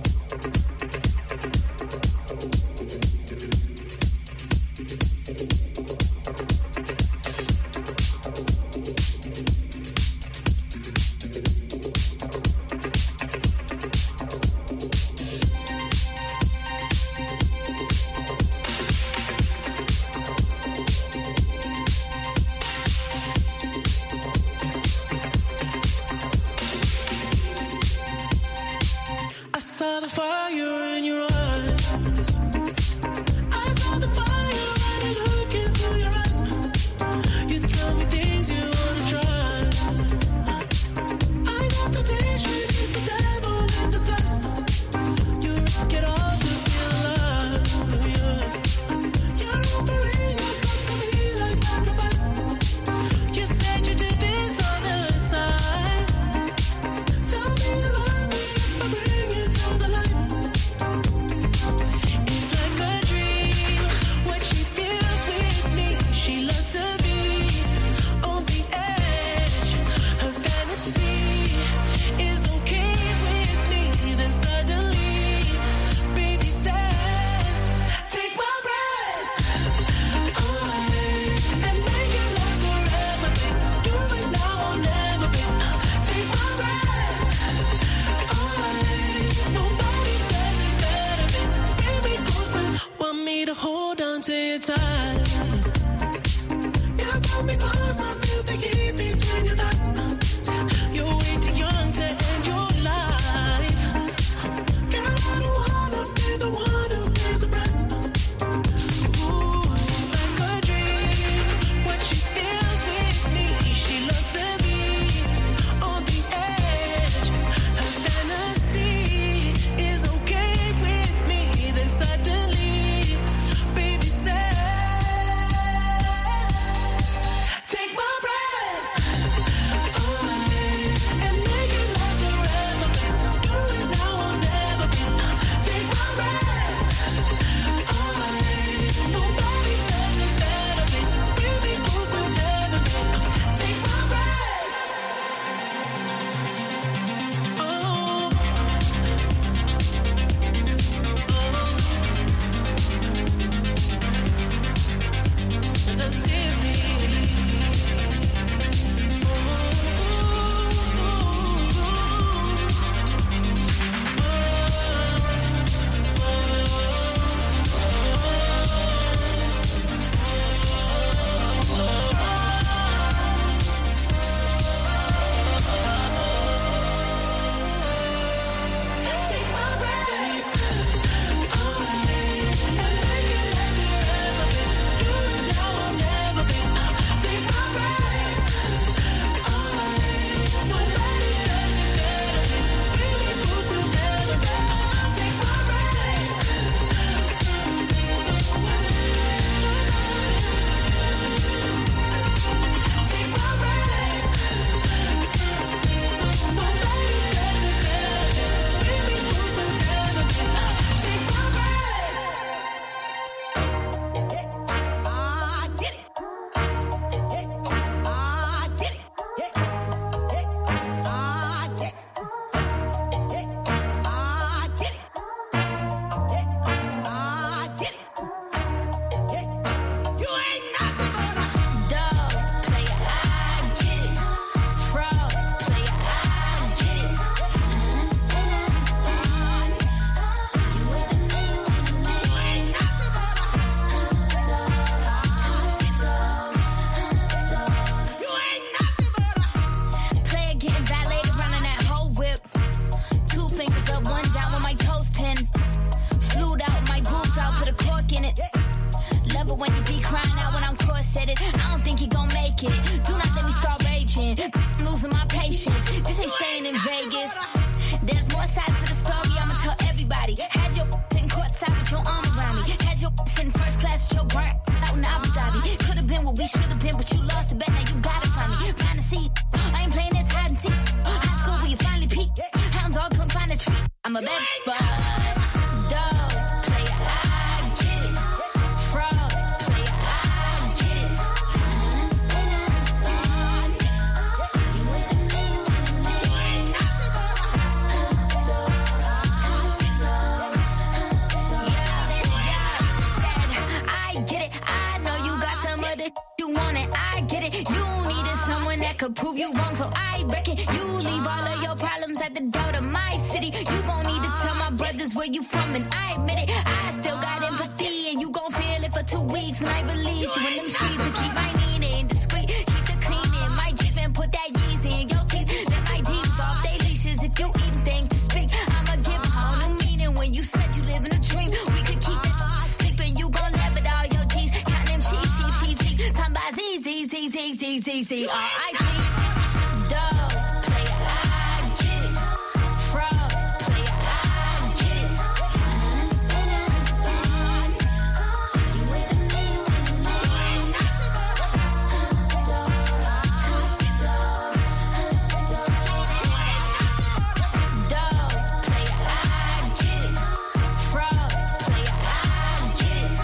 I saw the fire in your eyes. I saw the fire when I look into your eyes. You tell me things you wanna try. I know temptation is the devil in disguise. You risk it all to feel alive. Yeah. You're offering yourself to me like sacrifice. You said you do this all the time. Tell me you love me if I bring you to the light. It's like a dream, what she feels with me. She loves to be on the edge. Her fantasy is okay with me. Then suddenly, baby says, take my breath away and make it last forever. Do it now or never. Take my breath away. Nobody does it better. Bring me closer. Want me to hold on to your time. Yeah, pull me close. I feel the heat between your thighs. You're way too young to end your life. Girl, I don't wanna be the one who pays the price. Ooh, it's like a dream. What she feels with me. She loves to be on the edge. Her fantasy is okay with me. Then suddenly, baby says, take my breath away and make it last forever. Do it now or never. Take my breath away. Nobody does it better. Bring me closer, never. Take my breath. Oh. That's easy. Take my breath away and make it last forever. Do it now or never. Take my breath away. Nobody does it better. Bring me closer, never. Take my breath. Take my breath. Nobody does it better. Bring me closer, never. Take my breath. I get it. I get it. I get it. I get it. I get it. You ain't nothing but a Dog player, I get it. Frog player, I get it. Understand. You with the man, you ain't nothing but a you ain't nothing but a player getting violated, running that whole whip. 2 fingers up, 1 down with my toes 10. Flued out my boobs, I'll put a cork in it. Love it when you be crying out when I'm corseted. I don't think you gon' make it. Do not let me start raging. Losing my patience. This ain't staying in Vegas. to prove you wrong. So I reckon you leave all of your problems at the door to my city. You gon' need to tell my brothers where you from, and I admit it. I still got empathy, and you gon' feel it for 2 weeks when I release you in them streets and keep my Nina discreet. Keep the cleaning, my Jeep and put that Yeezy in your teeth. Let my deeds off they leashes if you even think to speak. I'ma give it all new meaning when you said you live in a dream. We could keep it sleeping, you gon' laugh at all your G's. Count them sheep. Time by Z, R.I.P. Dog, player, I get it. Fraud, player, I get it. Understand. You with me, you with me. Dog, player, I get it. Fraud, player, I get it.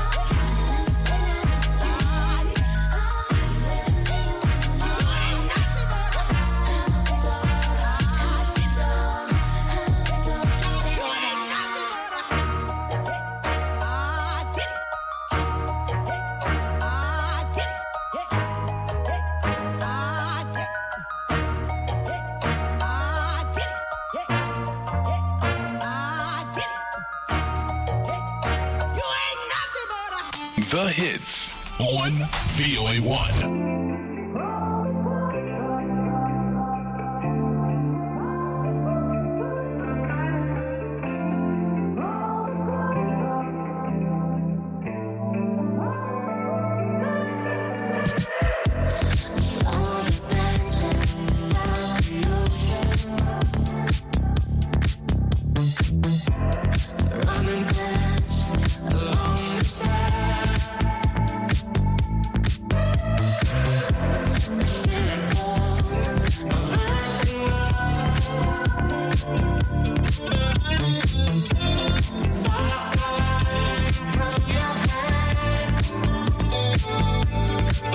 The hits on VOA1.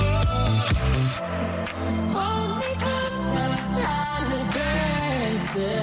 Hold me close, time to dance.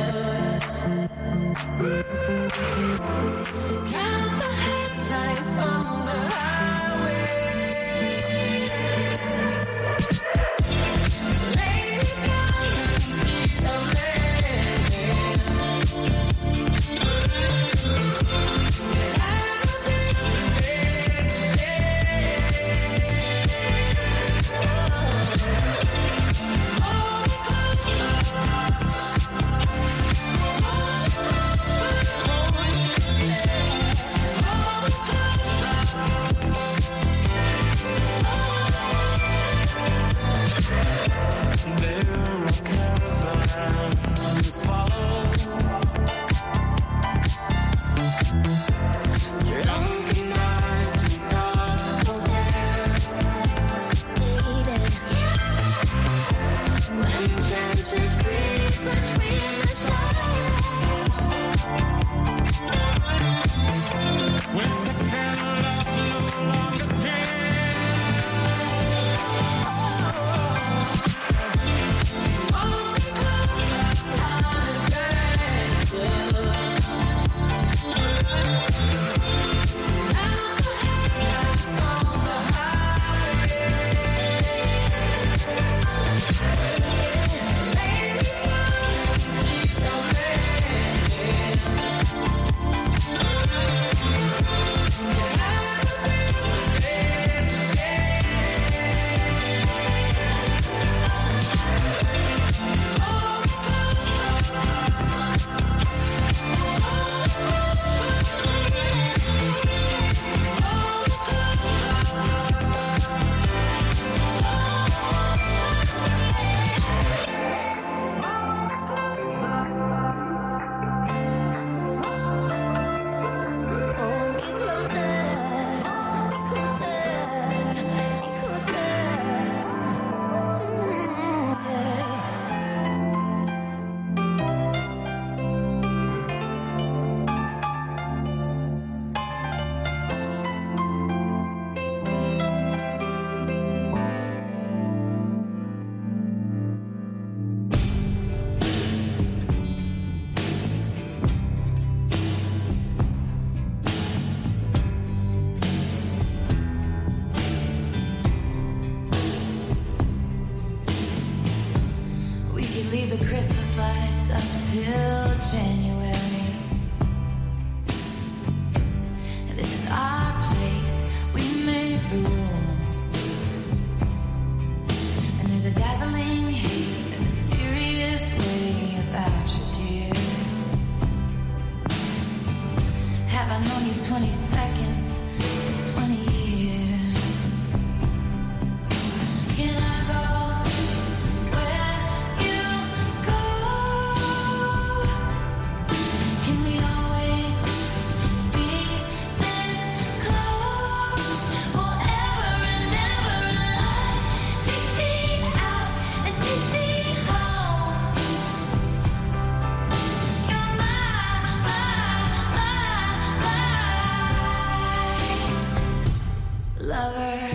Lover,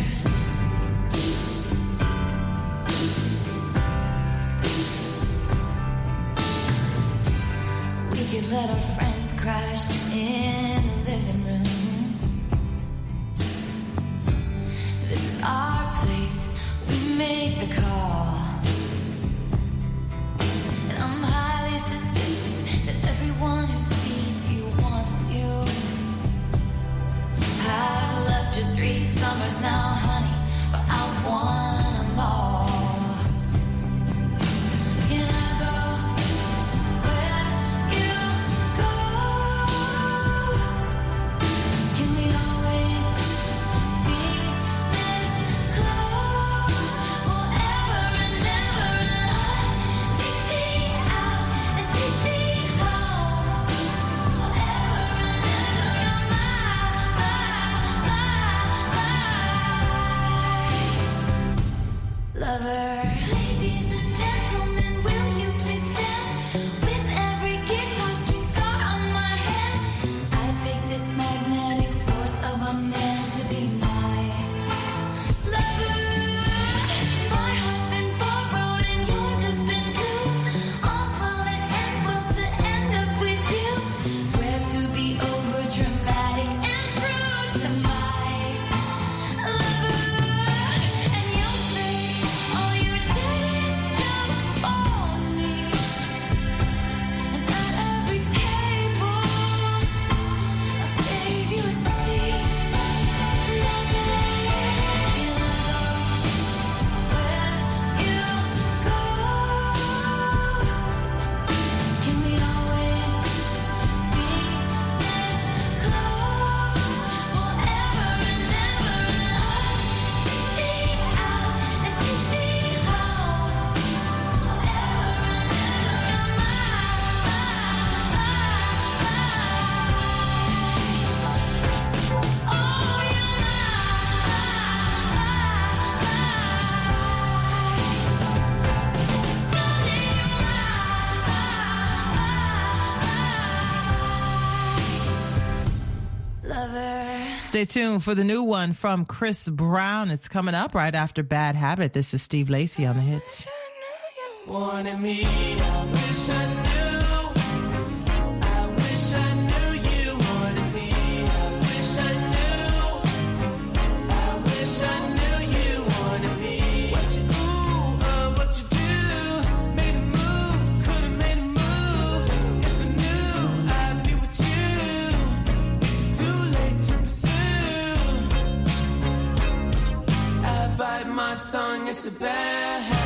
we could let our friends crash in the living room. This is our place, we make the call. And I'm highly suspicious that everyone who sees you wants you. I've loved you 3 summers now, honey, but I want them all. Can I go where you go? Can we always be this close? Forever and ever and on. Take me out and take me home. Forever and ever, you're my lover. Ladies and gentlemen, will you please stand? With every guitar string scar on my hand, I take this magnetic force of a man to be my lover. My heart's been borrowed and yours has been new. All's well that ends well to end up with you. Swear to be over dramatic and true to my lover. And you'll say all your dirtiest jokes for me. And at every table, I'll save you a seat. Lover, can I go where you go? Can we always be this close? Forever and ever and on. Take me out and take me home. Forever and ever, you're my oh, you're lover. Stay tuned for the new one from Chris Brown. It's coming up right after Bad Habit. This is Steve Lacy on the hits. Wanted me, I wish I knew. I wish I knew you wanted me. I wish I knew. I wish I knew you wanted me. What you do, what you do. Made a move, could've made a move. If I knew I'd be with you. It's too late to pursue. I bite my tongue, it's a bad habit.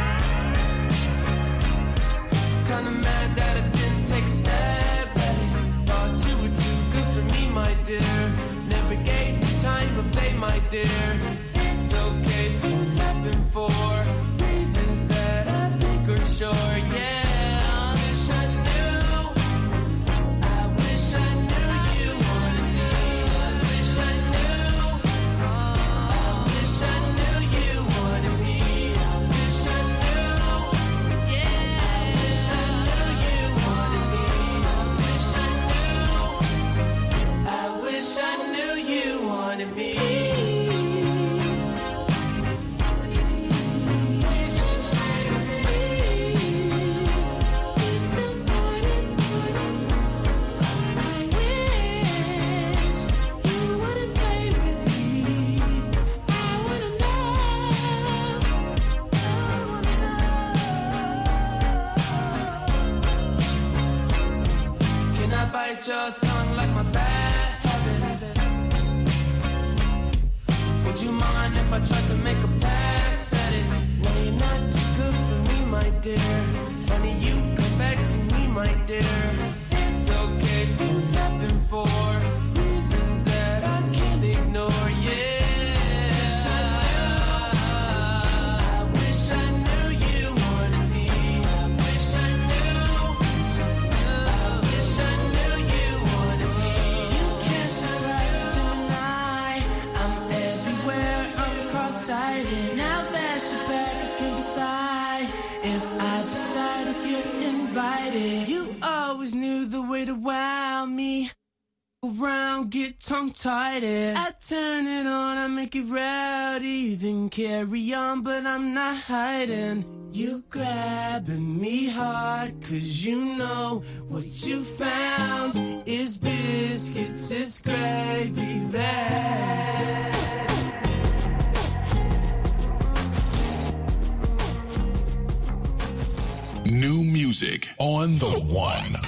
Kinda mad that I didn't take a step at it. Thought you were too good for me, my dear. Never gave me time of day, my dear. It's okay, things happen for reasons that I think are sure. Yeah, I wish I knew. I wish I knew you wanted me. I wish I knew. I wish I knew you wanted me. I wish I knew. Yeah, I wish I knew you wanted me. I wish I knew. I wish I knew you wanted me. Can I bite your tongue like my bad habit? Would you mind if I tried to make a pass at it? No, you're not too good for me, my dear. Funny you come back to me, my dear. It's okay, things happen for reasons that I can't ignore. Yeah. I wish I knew you wanted me. I wish I knew. I wish I knew you wanted me. You can't surprise tonight. I'm everywhere. I'm cross-eyed. Around, get tongue-tied. I turn it on, I make it rowdy, then carry on, but I'm not hiding. You grabbing me hard, 'cause you know what you found is biscuits, it's gravy bag. New music on the one.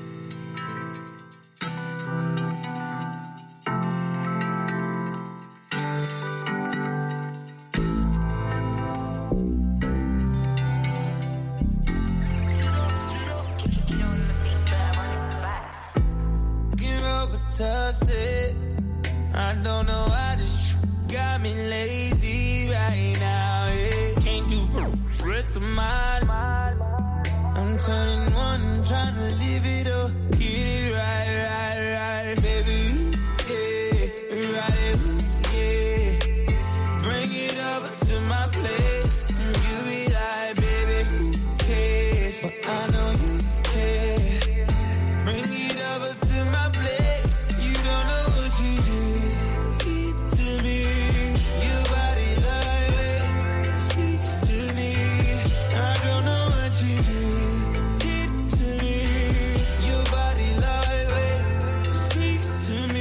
I don't know why this got me lazy right now. Yeah. Can't do bricks of mine. I'm turning one, trying to live it up. Get it right, baby. Yeah, right, yeah. Bring it over to my place. You be like, baby, who cares? But I know you care. Bring it over to my place. You don't know what you did to me. Your body lightweight speaks to me. I don't know what you did to me. Your body lightweight speaks to me.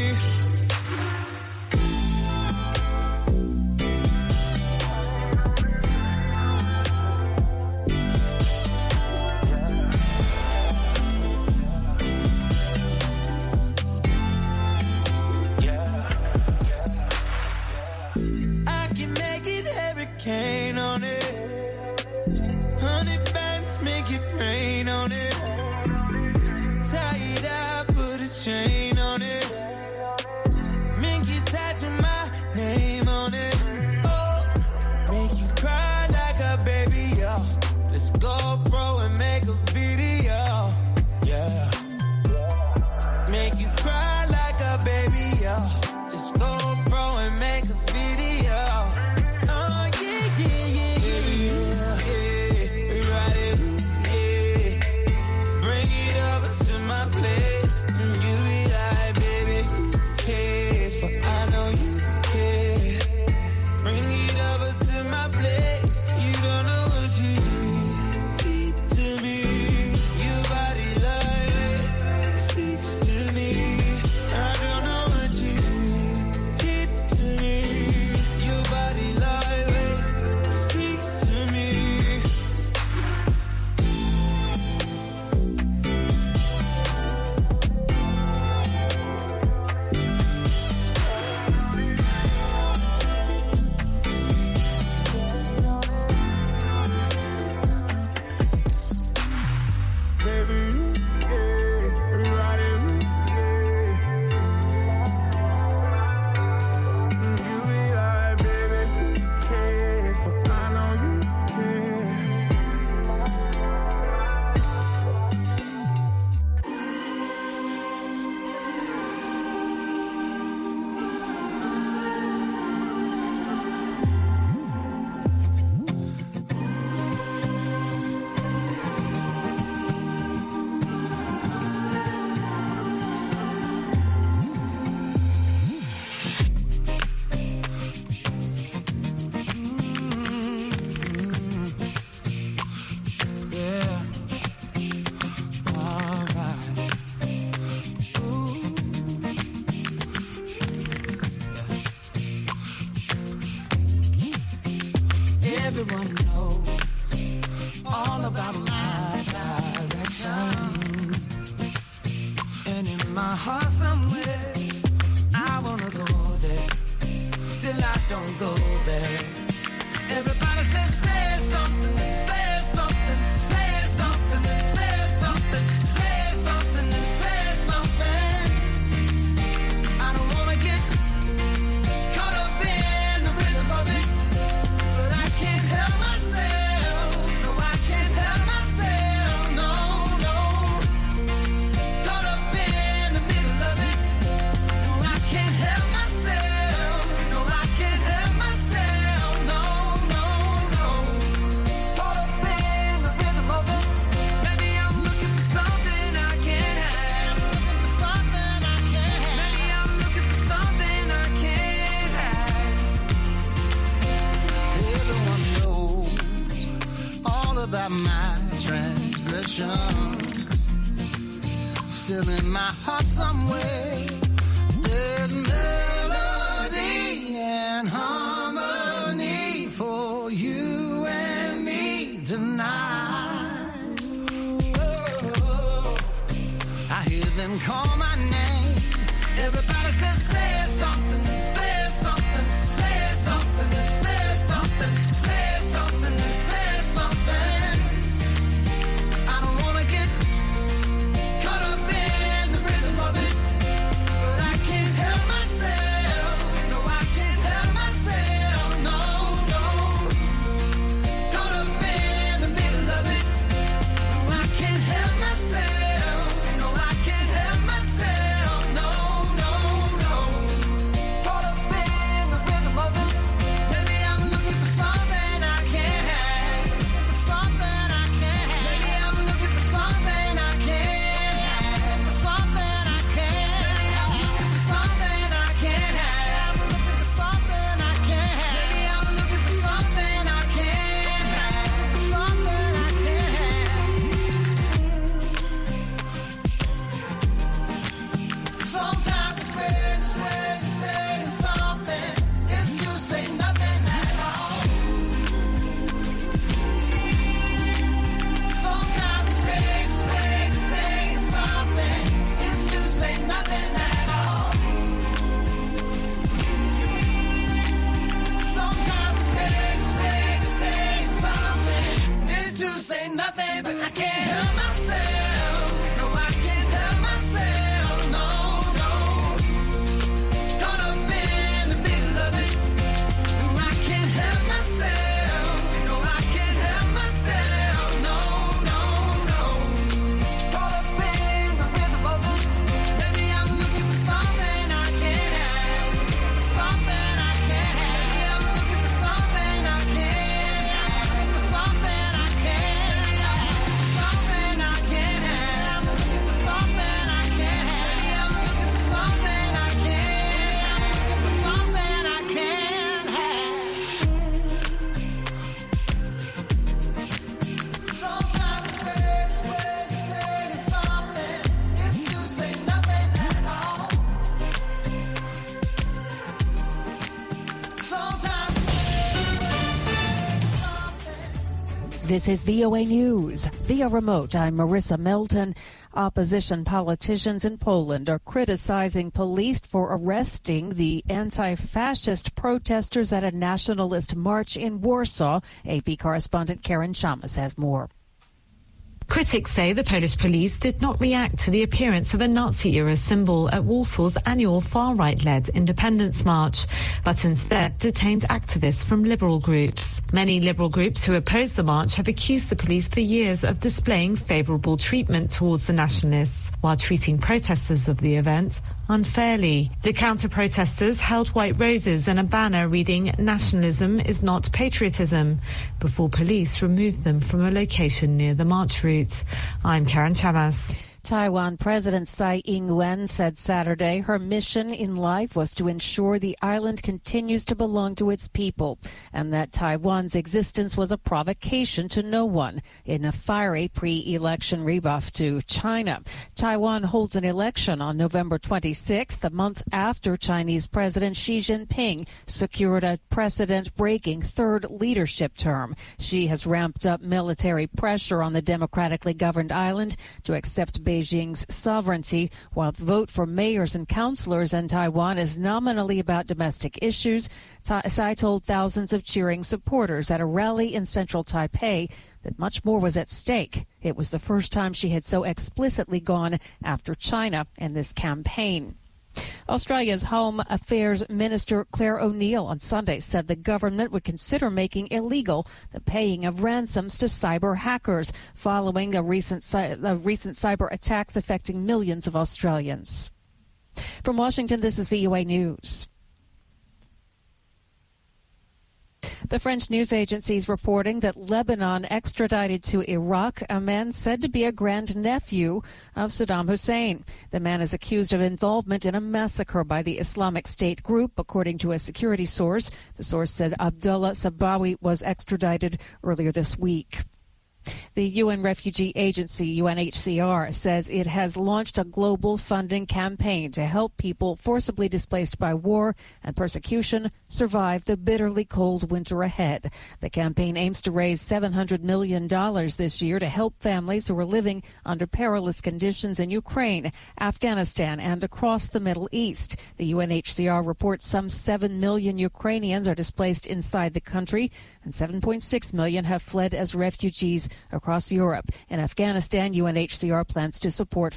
I can make it hurricane on it. 100 bands make it rain on it. Tie it up, put a chain on it. Make you tattoo my name on it. Oh, make you cry like a baby, yo. Let's go, bro, and make a video. Yeah. Make you cry like a baby, yo. Let's go, bro, and make a video. Oh, yeah, yeah, yeah, yeah, yeah. Right, yeah. Bring it over to my place. And you be like, baby, who cares? So I know you care. Bring it over to my place. You don't know what you did to me. Your body lightweight speaks to me. I don't know what you did to me. Your body lightweight speaks to me. Yeah. Alright. Ooh. Everyone knows all about my direction. And in my heart somewhere, I wanna go there. Still I don't go there. Everybody says, say something, say something, say something, say something, say something, say something. I don't wanna get caught up in the rhythm of it, but I can't help myself. emotions. Still in my heart somewhere, there's melody and harmony for you and me tonight. I hear them call my name. Everybody says, say something, say something, say something, say something, say something, say something. I don't wanna get caught up in the rhythm of it, but I can't help myself. No, I can't help myself. No, no. Caught up in the middle of it. No, I can't help myself. No, I can't help myself. No, no, no. Caught up in the rhythm of it. Maybe I'm looking for something I can't have. Something I can't have. Maybe I'm looking for something I can't have. Something I can't have. Maybe I'm looking for something I can't have. Looking for something I can't have. Maybe I'm looking for something I can't have. Something I can't have. Sometimes the greatest way to say something is to say nothing at all. Sometimes the greatest way to say something is to say nothing at all. Sometimes the greatest way to say something is to say nothing, but I can't help myself. No, I can't help myself. No, no. Caught up in the middle of it. No, I can't help myself. No, I can't help myself. No, no, no. Caught up in the rhythm of it. Maybe I'm looking for something I can't have. Something I can't have. Maybe I'm looking for something I can't have. Something I can't have. Something I can't have. Looking for something I can't have. Maybe I'm looking for something I can't have. Looking for something I can't have. Sometimes the greatest way to say something is to say nothing at all. Sometimes This is VOA News. Via remote, I'm Marissa Milton. Opposition politicians in Poland are criticizing police for arresting the anti-fascist protesters at a nationalist march in Warsaw. AP correspondent Karen Chamas has more. Critics say the Polish police did not react to the appearance of a Nazi-era symbol at Warsaw's annual far-right-led independence march, but instead detained activists from liberal groups. Many liberal groups who opposed the march have accused the police for years of displaying favourable treatment towards the nationalists, while treating protesters of the event unfairly. The counter-protesters held white roses and a banner reading "Nationalism is not patriotism," before police removed them from a location near the march route. I'm Karen Chamas. Taiwan President Tsai Ing-wen said Saturday her mission in life was to ensure the island continues to belong to its people and that Taiwan's existence was a provocation to no one in a fiery pre-election rebuff to China. Taiwan holds an election on November 26th, the month after Chinese President Xi Jinping secured a precedent-breaking third leadership term. Xi has ramped up military pressure on the democratically governed island to accept Beijing's sovereignty, while the vote for mayors and councillors in Taiwan is nominally about domestic issues. Tsai told thousands of cheering supporters at a rally in central Taipei that much more was at stake. It was the first time she had so explicitly gone after China in this campaign. Australia's Home Affairs Minister Claire O'Neill on Sunday said the government would consider making illegal the paying of ransoms to cyber hackers following a recent cyber attacks affecting millions of Australians. From Washington, this is VOA News. The French news agency is reporting that Lebanon extradited to Iraq a man said to be a grandnephew of Saddam Hussein. The man is accused of involvement in a massacre by the Islamic State group, according to a security source. The source said Abdullah Sabawi was extradited earlier this week. The UN Refugee Agency, UNHCR, says it has launched a global funding campaign to help people forcibly displaced by war and persecution survive the bitterly cold winter ahead. The campaign aims to raise $700 million this year to help families who are living under perilous conditions in Ukraine, Afghanistan, and across the Middle East. The UNHCR reports some 7 million Ukrainians are displaced inside the country, and 7.6 million have fled as refugees across Europe. In Afghanistan, UNHCR plans to support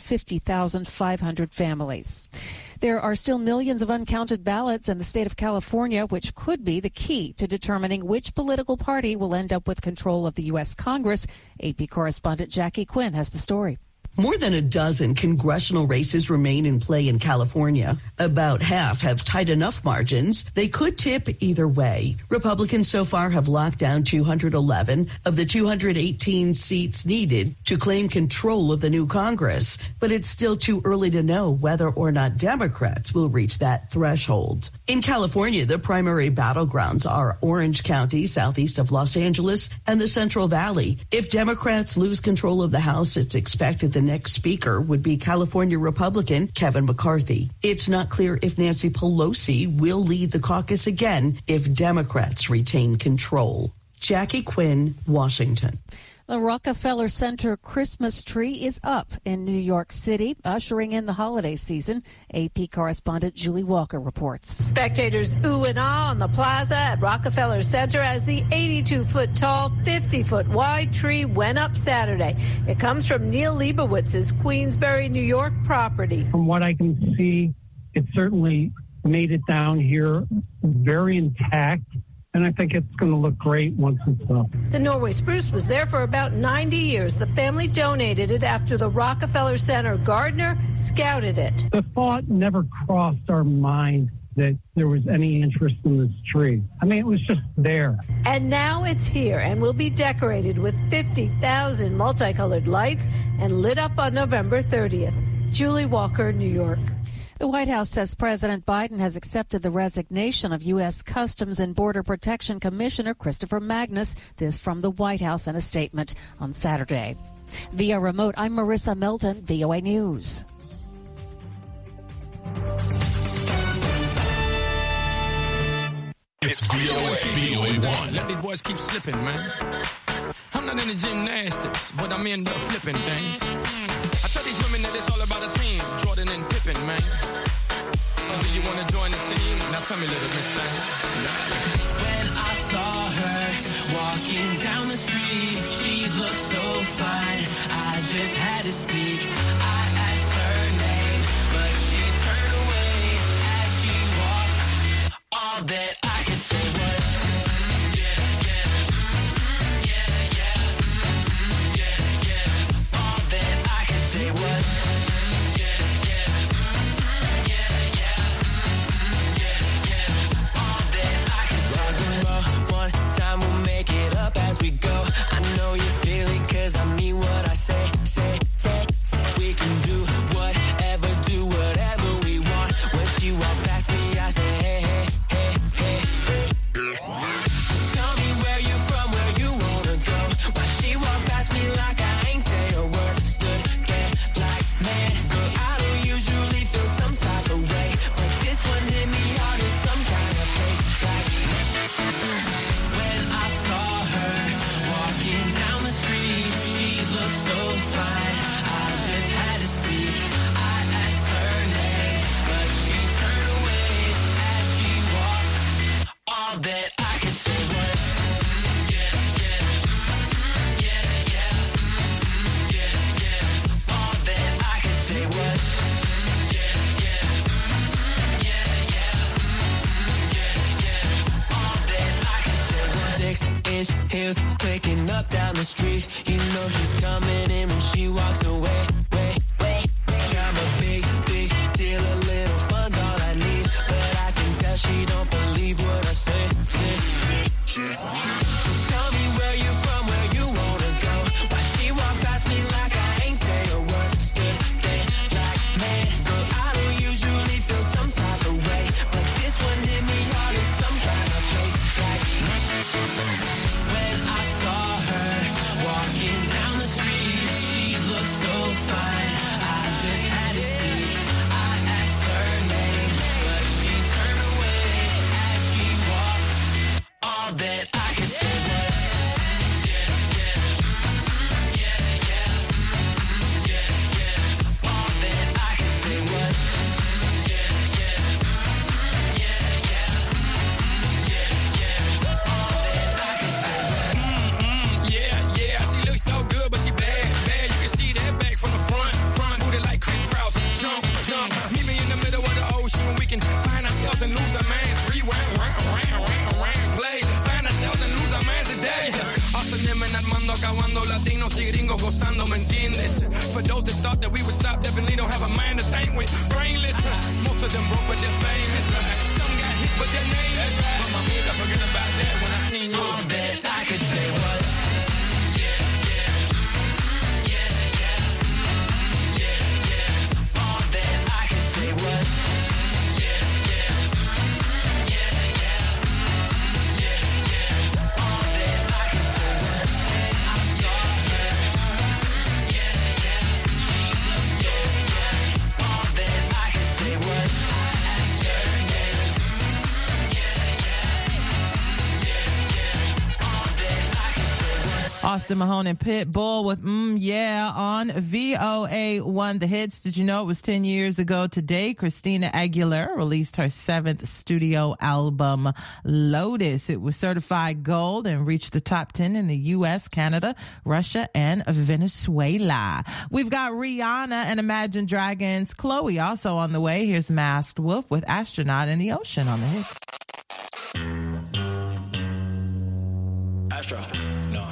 50,500 families. There are still millions of uncounted ballots in the state of California, which could be the key to determining which political party will end up with control of the U.S. Congress. AP correspondent Jackie Quinn has the story. More than a dozen congressional races remain in play in California. About half have tight enough margins they could tip either way. Republicans so far have locked down 211 of the 218 seats needed to claim control of the new Congress. But it's still too early to know whether or not Democrats will reach that threshold. In California, the primary battlegrounds are Orange County, southeast of Los Angeles, and the Central Valley. If Democrats lose control of the House, it's expected the next speaker would be California Republican Kevin McCarthy. It's not clear if Nancy Pelosi will lead the caucus again if Democrats retain control. Jackie Quinn, Washington. The Rockefeller Center Christmas tree is up in New York City, ushering in the holiday season. AP correspondent Julie Walker reports. Spectators ooh and ah on the plaza at Rockefeller Center as the 82-foot-tall, 50-foot-wide tree went up Saturday. It comes from Neil Leibowitz's Queensbury, New York property. From what I can see, it certainly made it down here very intact. And I think it's going to look great once it's up. The Norway spruce was there for about 90 years. The family donated it after the Rockefeller Center gardener scouted it. The thought never crossed our mind that there was any interest in this tree. I mean, it was just there. And now it's here and will be decorated with 50,000 multicolored lights and lit up on November 30th. Julie Walker, New York. The White House says President Biden has accepted the resignation of U.S. Customs and Border Protection Commissioner Christopher Magnus. This from the White House in a statement on Saturday. Via remote, I'm Marissa Melton, VOA News. It's VOA1. Let these boys keep slipping, man. I'm not in the gymnastics, but I'm in the flipping things. I tell these women that it's all about a team, Jordan and Pippen, man. So do you want to join the team? Now tell me, little miss thing. When I saw her walking down the street, she looked so fine, I just had to speak. I asked her name, but she turned away as she walked. All that I could say was heels clicking up down the street. You know she's coming in when she walks away. I'm a big deal, a little fun's all I need, but I can tell she don't believe what I say. So tell me where you from, where you wanna go. Why she walk past me like I ain't say a word. Stood there like, man, girl, I don't usually feel some type of way, but this one hit me hard in some kind of place. Like when I saw her walking acabando, latinos y gringos gozando, ¿me entiendes? For those that thought that we would stop, definitely don't have a mind to think with. Brainless, most of them broke but they're famous. Some got hits but they're nameless. But my made up forget about that when I seen you. All that I could say was Austin Mahone and Pitbull with Yeah on VOA1 The Hits. Did you know it was 10 years ago today? Christina Aguilera released her 7th studio album, Lotus. It was certified gold and reached the top 10 in the U.S., Canada, Russia, and Venezuela. We've got Rihanna and Imagine Dragons' Chloe also on the way. Here's Masked Wolf with Astronaut in the Ocean on The Hits. Astro, no.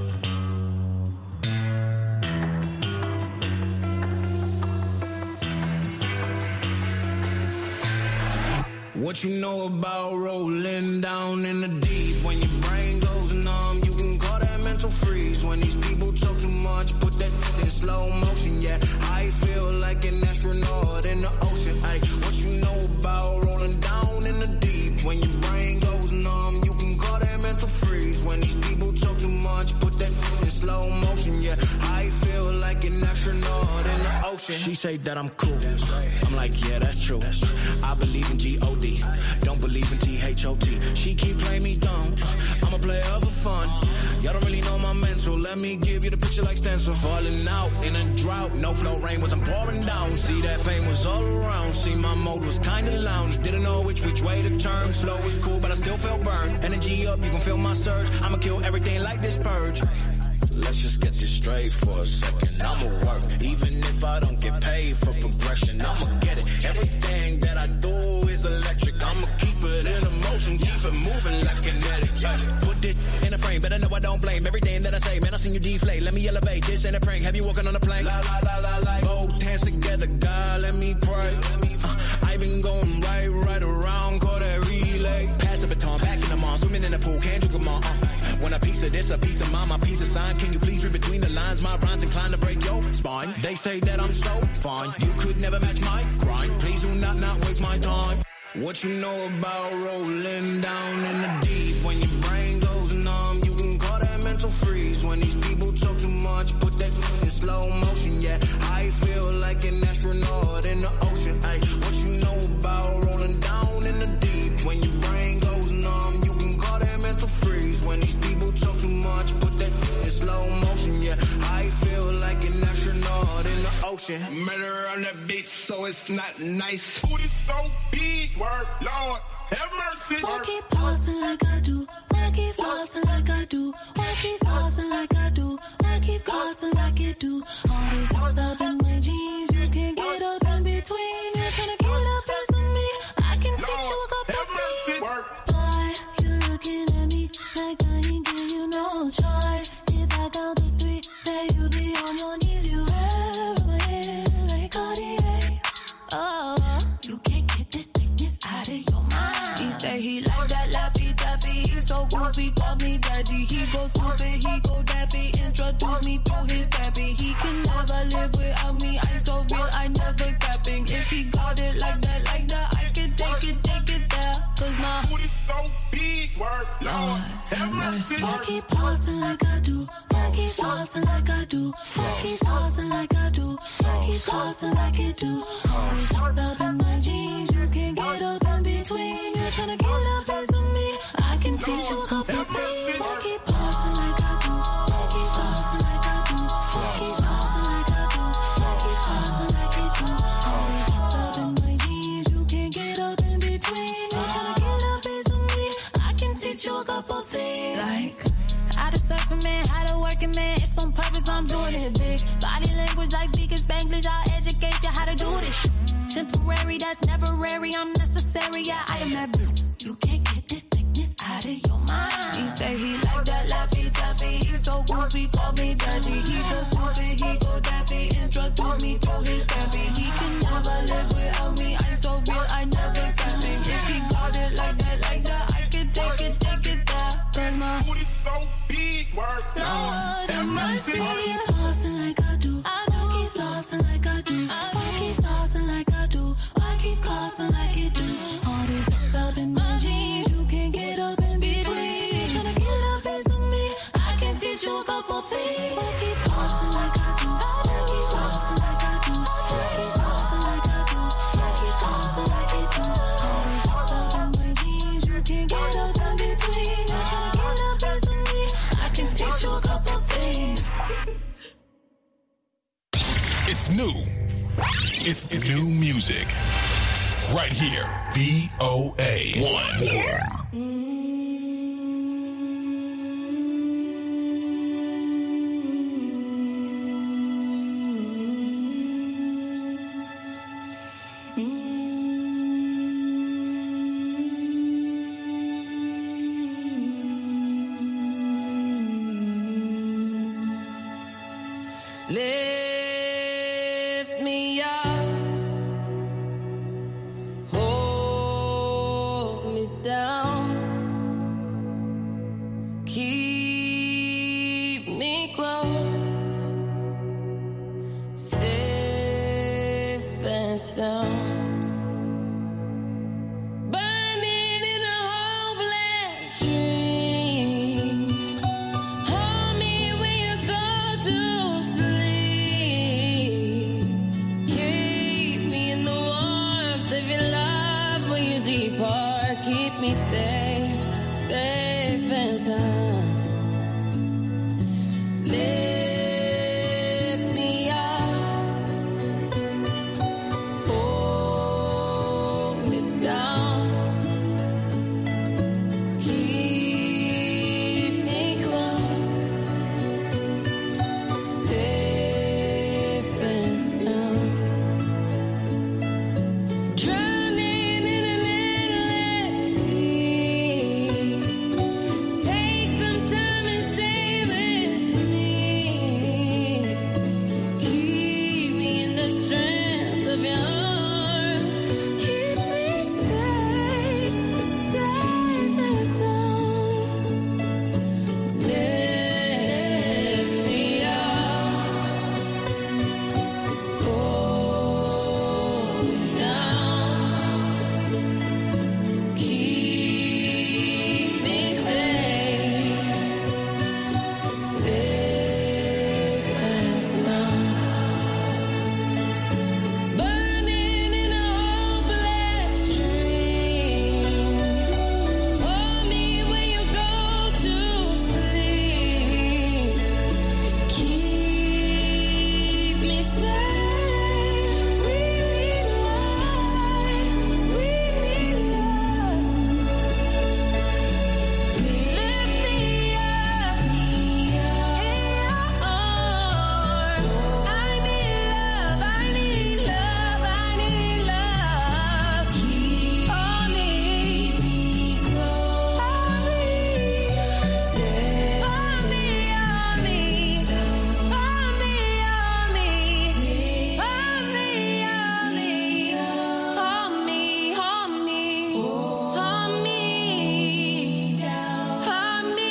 What you know about rolling down in the deep? When your brain goes numb, you can call that mental freeze. When these people talk too much, put that in slow motion. Yeah, I feel like an astronaut in the ocean. Ay, what you know about rolling down in the deep? When your brain goes numb, you can call that mental freeze. When these people talk too much, put that in slow motion. Yeah, I feel like an astronaut in the ocean. She say that I'm cool. I'm like, yeah, that's true. I believe in G-O-D. Don't believe in T-H-O-T. She keep playing me dumb. I'm a player for fun. Y'all don't really know my mental. Let me give you the picture like stencil. Falling out in a drought. No flow rain wasn't pouring down. See, that pain was all around. See, my mode was kinda lounge. Didn't know which way to turn. Flow was cool, but I still felt burned. Energy up, you can feel my surge. I'ma kill everything like this purge. Let's just get this straight for a second. I'ma work, even if I don't get paid for progression. I'ma get it. Everything that I do is electric. I'ma keep it in motion, keep it moving like kinetic. Yeah. Put it in a frame, but I know I don't blame everything that I say. Man, I seen you deflate. Let me elevate. This ain't a prank. Have you walking on a plane? La la la la la. Both hands together, God, let me pray. I been going right around, call that relay. Pass the baton, back in the mall, swimming in the pool, can't you come on? When a piece of this, a piece of mine, my piece of sign. Can you please read between the lines? My rhymes inclined to break your spine. They say that I'm so fine. You could never match my grind. Please do not waste my time. What you know about rolling down in the deep? When your brain goes numb, you can call that mental freeze. When these people talk too much, put that in slow motion. Yeah, I feel like an astronaut in the ocean. Ay, what you know about rolling down in the deep? When your brain goes numb, you can call that mental freeze. When these people talk too much, put that in slow motion. Yeah, I feel like an astronaut in the ocean. Murder on that beach, so it's not nice. Booty so big, word, Lord, have mercy. Why keep pausing like I do? Why keep flossing like I do? Why keep saucing like I do? Why keep causing like it do? All this up in my jeans, you can't get up in between. You're trying to get up into me. I can teach you a couple things. Boy, you're looking at me like I ain't give you no choice. If I count to 3, then you be on your knees. You have my head like Cartier. Oh, you can't get this thickness out of your mind. He say he like that Laffy Taffy. He's so goofy, call me daddy. He goes stupid, he go daffy. Introduce me to his pappy. He can never live without me. I'm so real, I never capping. If he got it like that, I can take it there. Cause my booty so big, word, Lord, have mercy. Why keep pausing like I do? Why keep flossing like I do? Why keep saucing like I do? Why keep causing like it do? Always up in my jeans, you can't get up in between. You're trying to get up into me. I can teach you a couple things. Why keep pausing like I do? Why keep flossing like I do? Why keep saucing like I do? Why keep causing like it do? Always up in my jeans, you can't get up in between. You're trying to get up into me. I can teach you a couple things. Like how to surf a man, how to work a man. It's on purpose, I'm doing it big. Body language like speaking Spanglish. I'll educate you how to do this. Temporary, that's never rare. I'm necessary, yeah, I am that bitch. You can't get this thickness out of your mind. He say he like that Laffy Taffy. He's so goofy, call me through his baby. He can never live without me. I'm so real, I never got me. If he got it like that, I can take it there. Cause my booty so big, word, Lord have mercy. I keep flossing like I do. I keep flossing like I do. I keep saucing like I do. I keep costing like it do. All this up in my jeans, you can't get up in between. Tryna get a piece of me, I can teach you a couple things. I keep flossing like I do. I keep flossing like I do. I keep saucing like I do. I keep costing like it do. All this up in my jeans, you can't get up in between. Tryna get a piece of me, I can teach you a couple things. It's new. It's new music. Right here. VOA 1. Lift me up, hold me down, keep me close, safe and sound. Burning in a hopeless dream. Hold me when you go to sleep. Keep me in the warmth of your love when you depart. Keep me safe, safe and sound. Lift me up, hold me down, keep me close, safe and sound. Drowning in an endless sea. Take some time and stay with me. Keep me in the strength of your arms. Keep me safe, safe and sound. Lift me up, hold me down, keep me safe, safe and sound. Burning in a hopeless dream. Hold me when you go to sleep. Keep me safe. We need light. We need love. Lift me up in your arms. I need love. I need love. I need love. Hold me close. Hold me, hold me, hold me, hold me, hold me, hold me, hold me, hold me, hold me,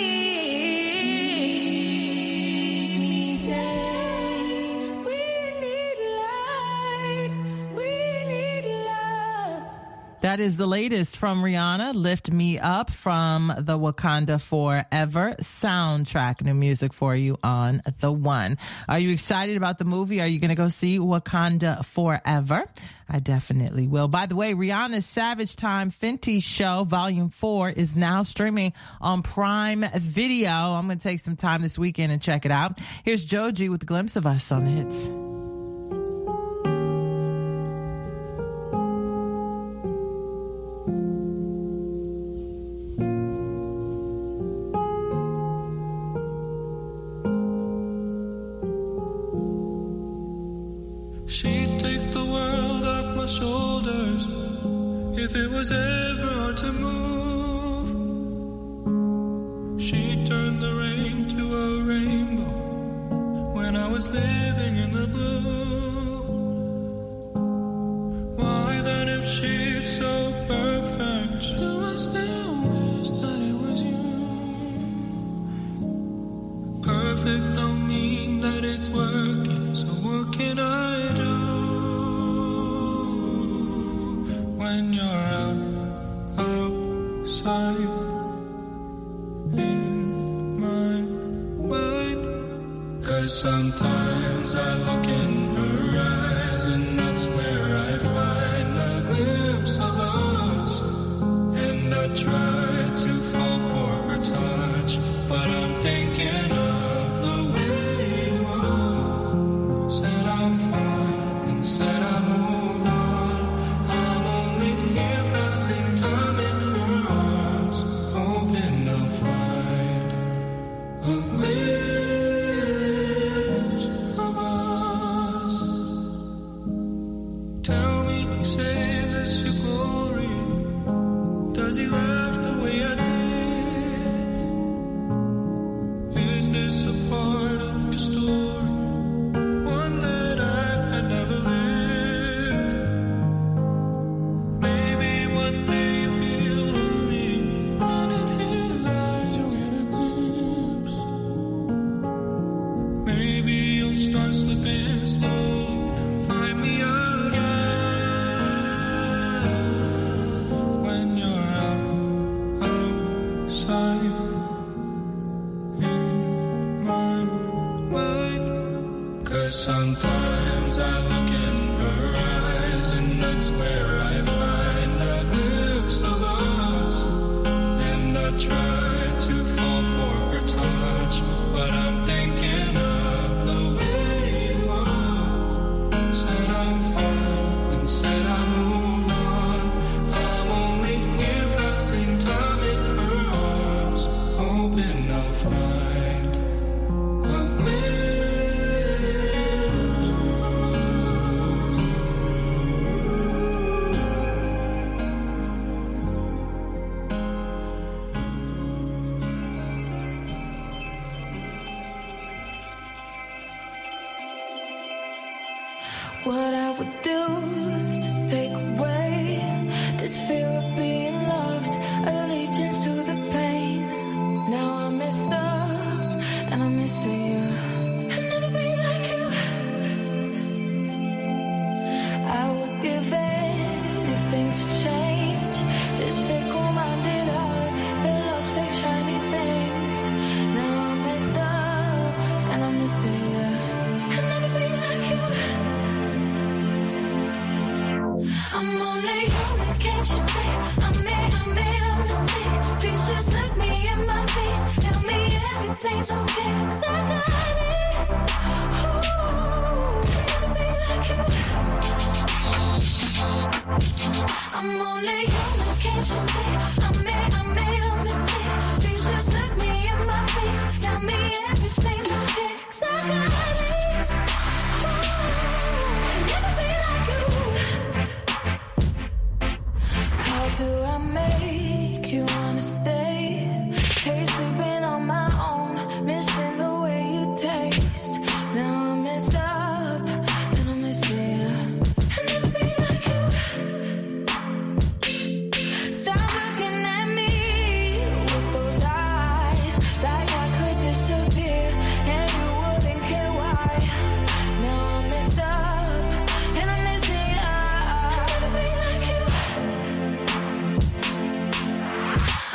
safe. We need light. We need love. That is the latest from Rihanna, Lift Me Up, from the Wakanda Forever soundtrack. New music for you on The One. Are you excited about the movie? Are you going to go see Wakanda Forever? I definitely will. By the way, Rihanna's Savage Time Fenty Show Volume 4 is now streaming on Prime Video. I'm going to take some time this weekend and check it out. Here's Joji with a glimpse of us on the hits. She'd take the world off my shoulders if it was ever hard to move. She'd turn the rain to a rainbow when I was living in the blue. side in my mind. 'Cause sometimes I look in her eyes and that's where I find a glimpse of us. And I try to fall for her touch, but I'm thinking of the way it was. Said I'm fine and said I moved on. I'm only here passing time in her arms, hoping I'll find a glimpse of us. Tell me, say this your glory? Does he laugh the way I did? Is this a part of your story? One that I had never lived? Maybe one day you feel lonely, and in his eyes you'll get a glimpse. Maybe you'll start slipping slowly and find me again when you're outside in my mind. 'Cause sometimes I look in her eyes and that's where I find a glimpse of us. And I try to fall for her touch, but I'm thinking of the way it was. Said I'm fine and said I moved on. I'm only here passing time in her arms, hoping I'll find a What I would do to take away this fear of being loved, allegiance to the pain. Now I'm messed up and I'm missing you. I'll never be like you. I would give anything to change this fickle-minded heart that loves fake shiny things. Now I'm messed up and I'm missing you. I'll never be like you. I'm only human, can't you see? I made a mistake. Please just look me in my face. Tell me everything's okay, 'cause I got it. Ooh, I'll never be like you. I'm only human, can't you see? I made a mistake. Please just look me in my face. Tell me everything's okay, 'cause I got it. Ooh, I'll never be like you. How do I make you wanna stay? Hate sleeping on my own, missing the way you taste. Now I'm messed up and I'm missing you. I'll never be like you. Stop looking at me with those eyes, like I could disappear and you wouldn't care why. Now I'm messed up and I'm missing you. I'll never be like you.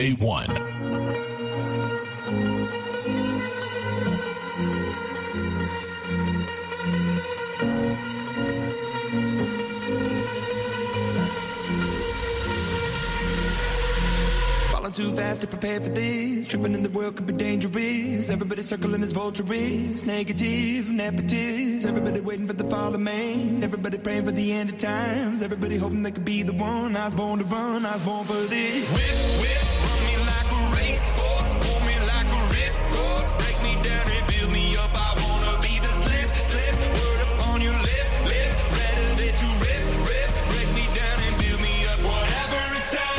VOA1. Too fast to prepare for this. Tripping in the world could be dangerous. Everybody circling as vultures. Negative, nepotist. Everybody waiting for the fall of man. Everybody praying for the end of times. Everybody hoping they could be the one. I was born to run. I was born for this. Whip, run me like a racehorse. Pull me like a ripcord. Break me down and build me up. I wanna be the slip. Word up on your lip. Rather that you rip. Break me down and build me up. Whatever it takes.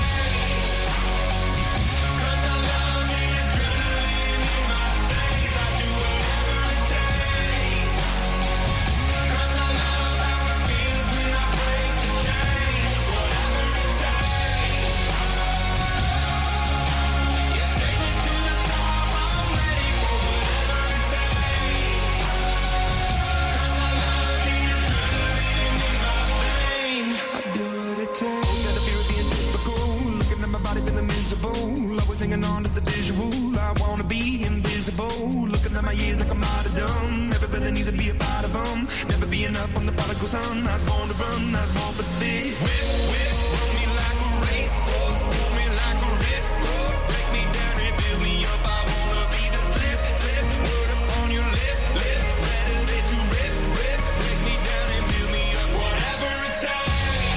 Hanging on to the visual, I wanna be invisible. Looking at my years like I'm out of dumb. Everybody needs to be a part of them. Never be enough from the prodigal son. I was born to run, I was born for this. Whip, run me like a racehorse. Pull me like a ripcord. Break me down and build me up. I wanna be the slip. Word up on your lip. Rather that you rip. Break me down and build me up. Whatever it takes.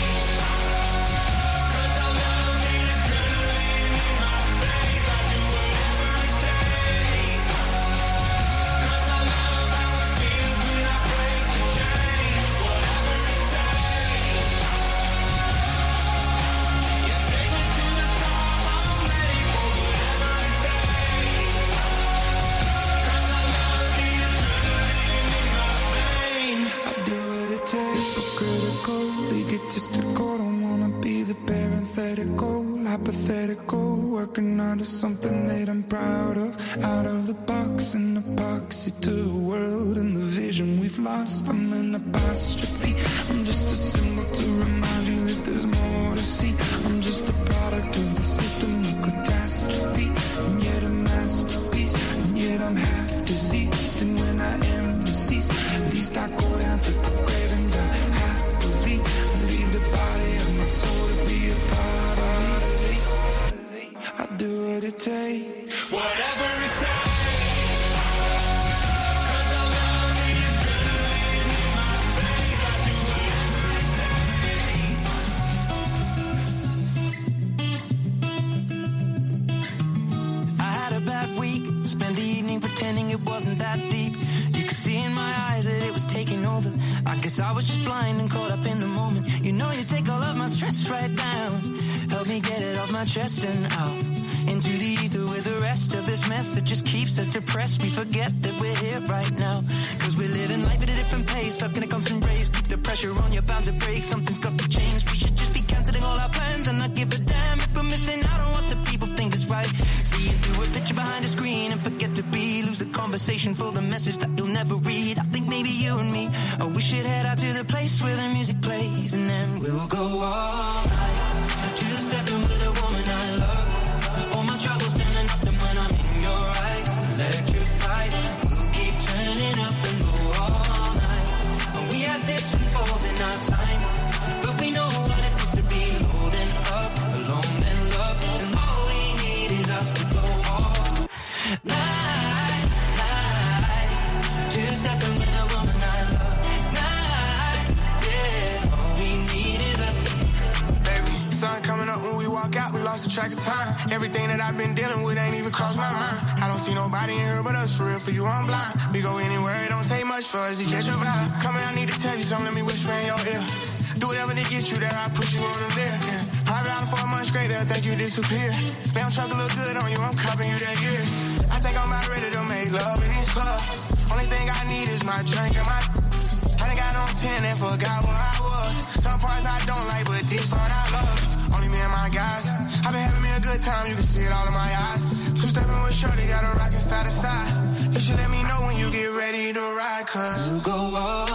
Hypothetical, working out of something that I'm proud of. Out of the box and epoxy to the world and the vision we've lost. I'm an apostrophe. I'm just a symbol to remind you that there's more to see. I'm just a product of the system of catastrophe. And yet a masterpiece. And yet I'm half diseased. And when I am deceased, at least I go down to the grave and die happily. And leave the body of my soul to be a part of. I do what it takes. Whatever it takes. Cause I love the adrenaline in my veins. I do whatever it takes. I had a bad week. Spent the evening pretending it wasn't that deep. You could see in my eyes that it was taking over. I guess I was just blind and caught up in the moment. You know you take all of my stress right down. Help me get it off my chest and out into the ether with the rest of this mess that just keeps us depressed. We forget that we're here right now. Cause we're living life at a different pace. Stuck in a constant race. Keep the pressure on, you're bound to break. Something's got to change. We should just be cancelling all our plans and not give a damn if we're missing out on what the people think is right. See you do a picture behind a screen and forget to be. Lose the conversation for the message that you'll never read. I think maybe you and me, oh, we should head out to the place where the music plays. And then we'll go all night. Just stepping with a woman I love. All my troubles standing up, and when I'm in your eyes, electrified. We'll keep turning up and go all night. And we had dips and falls in our time, but we know what it is to be low then up, alone then love. And all we need is us to go all night. Just stepping with a woman I love. Night, yeah. All we need is us. Sun coming up when we walk out, we lost the track of time. Everything that I've been dealing with ain't even crossed my mind. I don't see nobody in here but us, for real, for you I'm blind. We go anywhere, it don't take much for us to catch your vibe. Coming, I need to tell you something, let me whisper in your ear. Do whatever to get you there, I push you on the there. Yeah. Private island for a month straight, they'll think you disappear. Damn truck look good on you, I'm copping you that years. I think I'm about ready to make love in this club. Only thing I need is my drink and my... I done got on 10 and forgot where I was. Some parts I don't like, but this part I love. Only me and my guys. I've been having me a good time, you can see it all in my eyes. Two-stepping with Shorty, got a rock side to side. You should let me know when you get ready to ride, cause we'll go all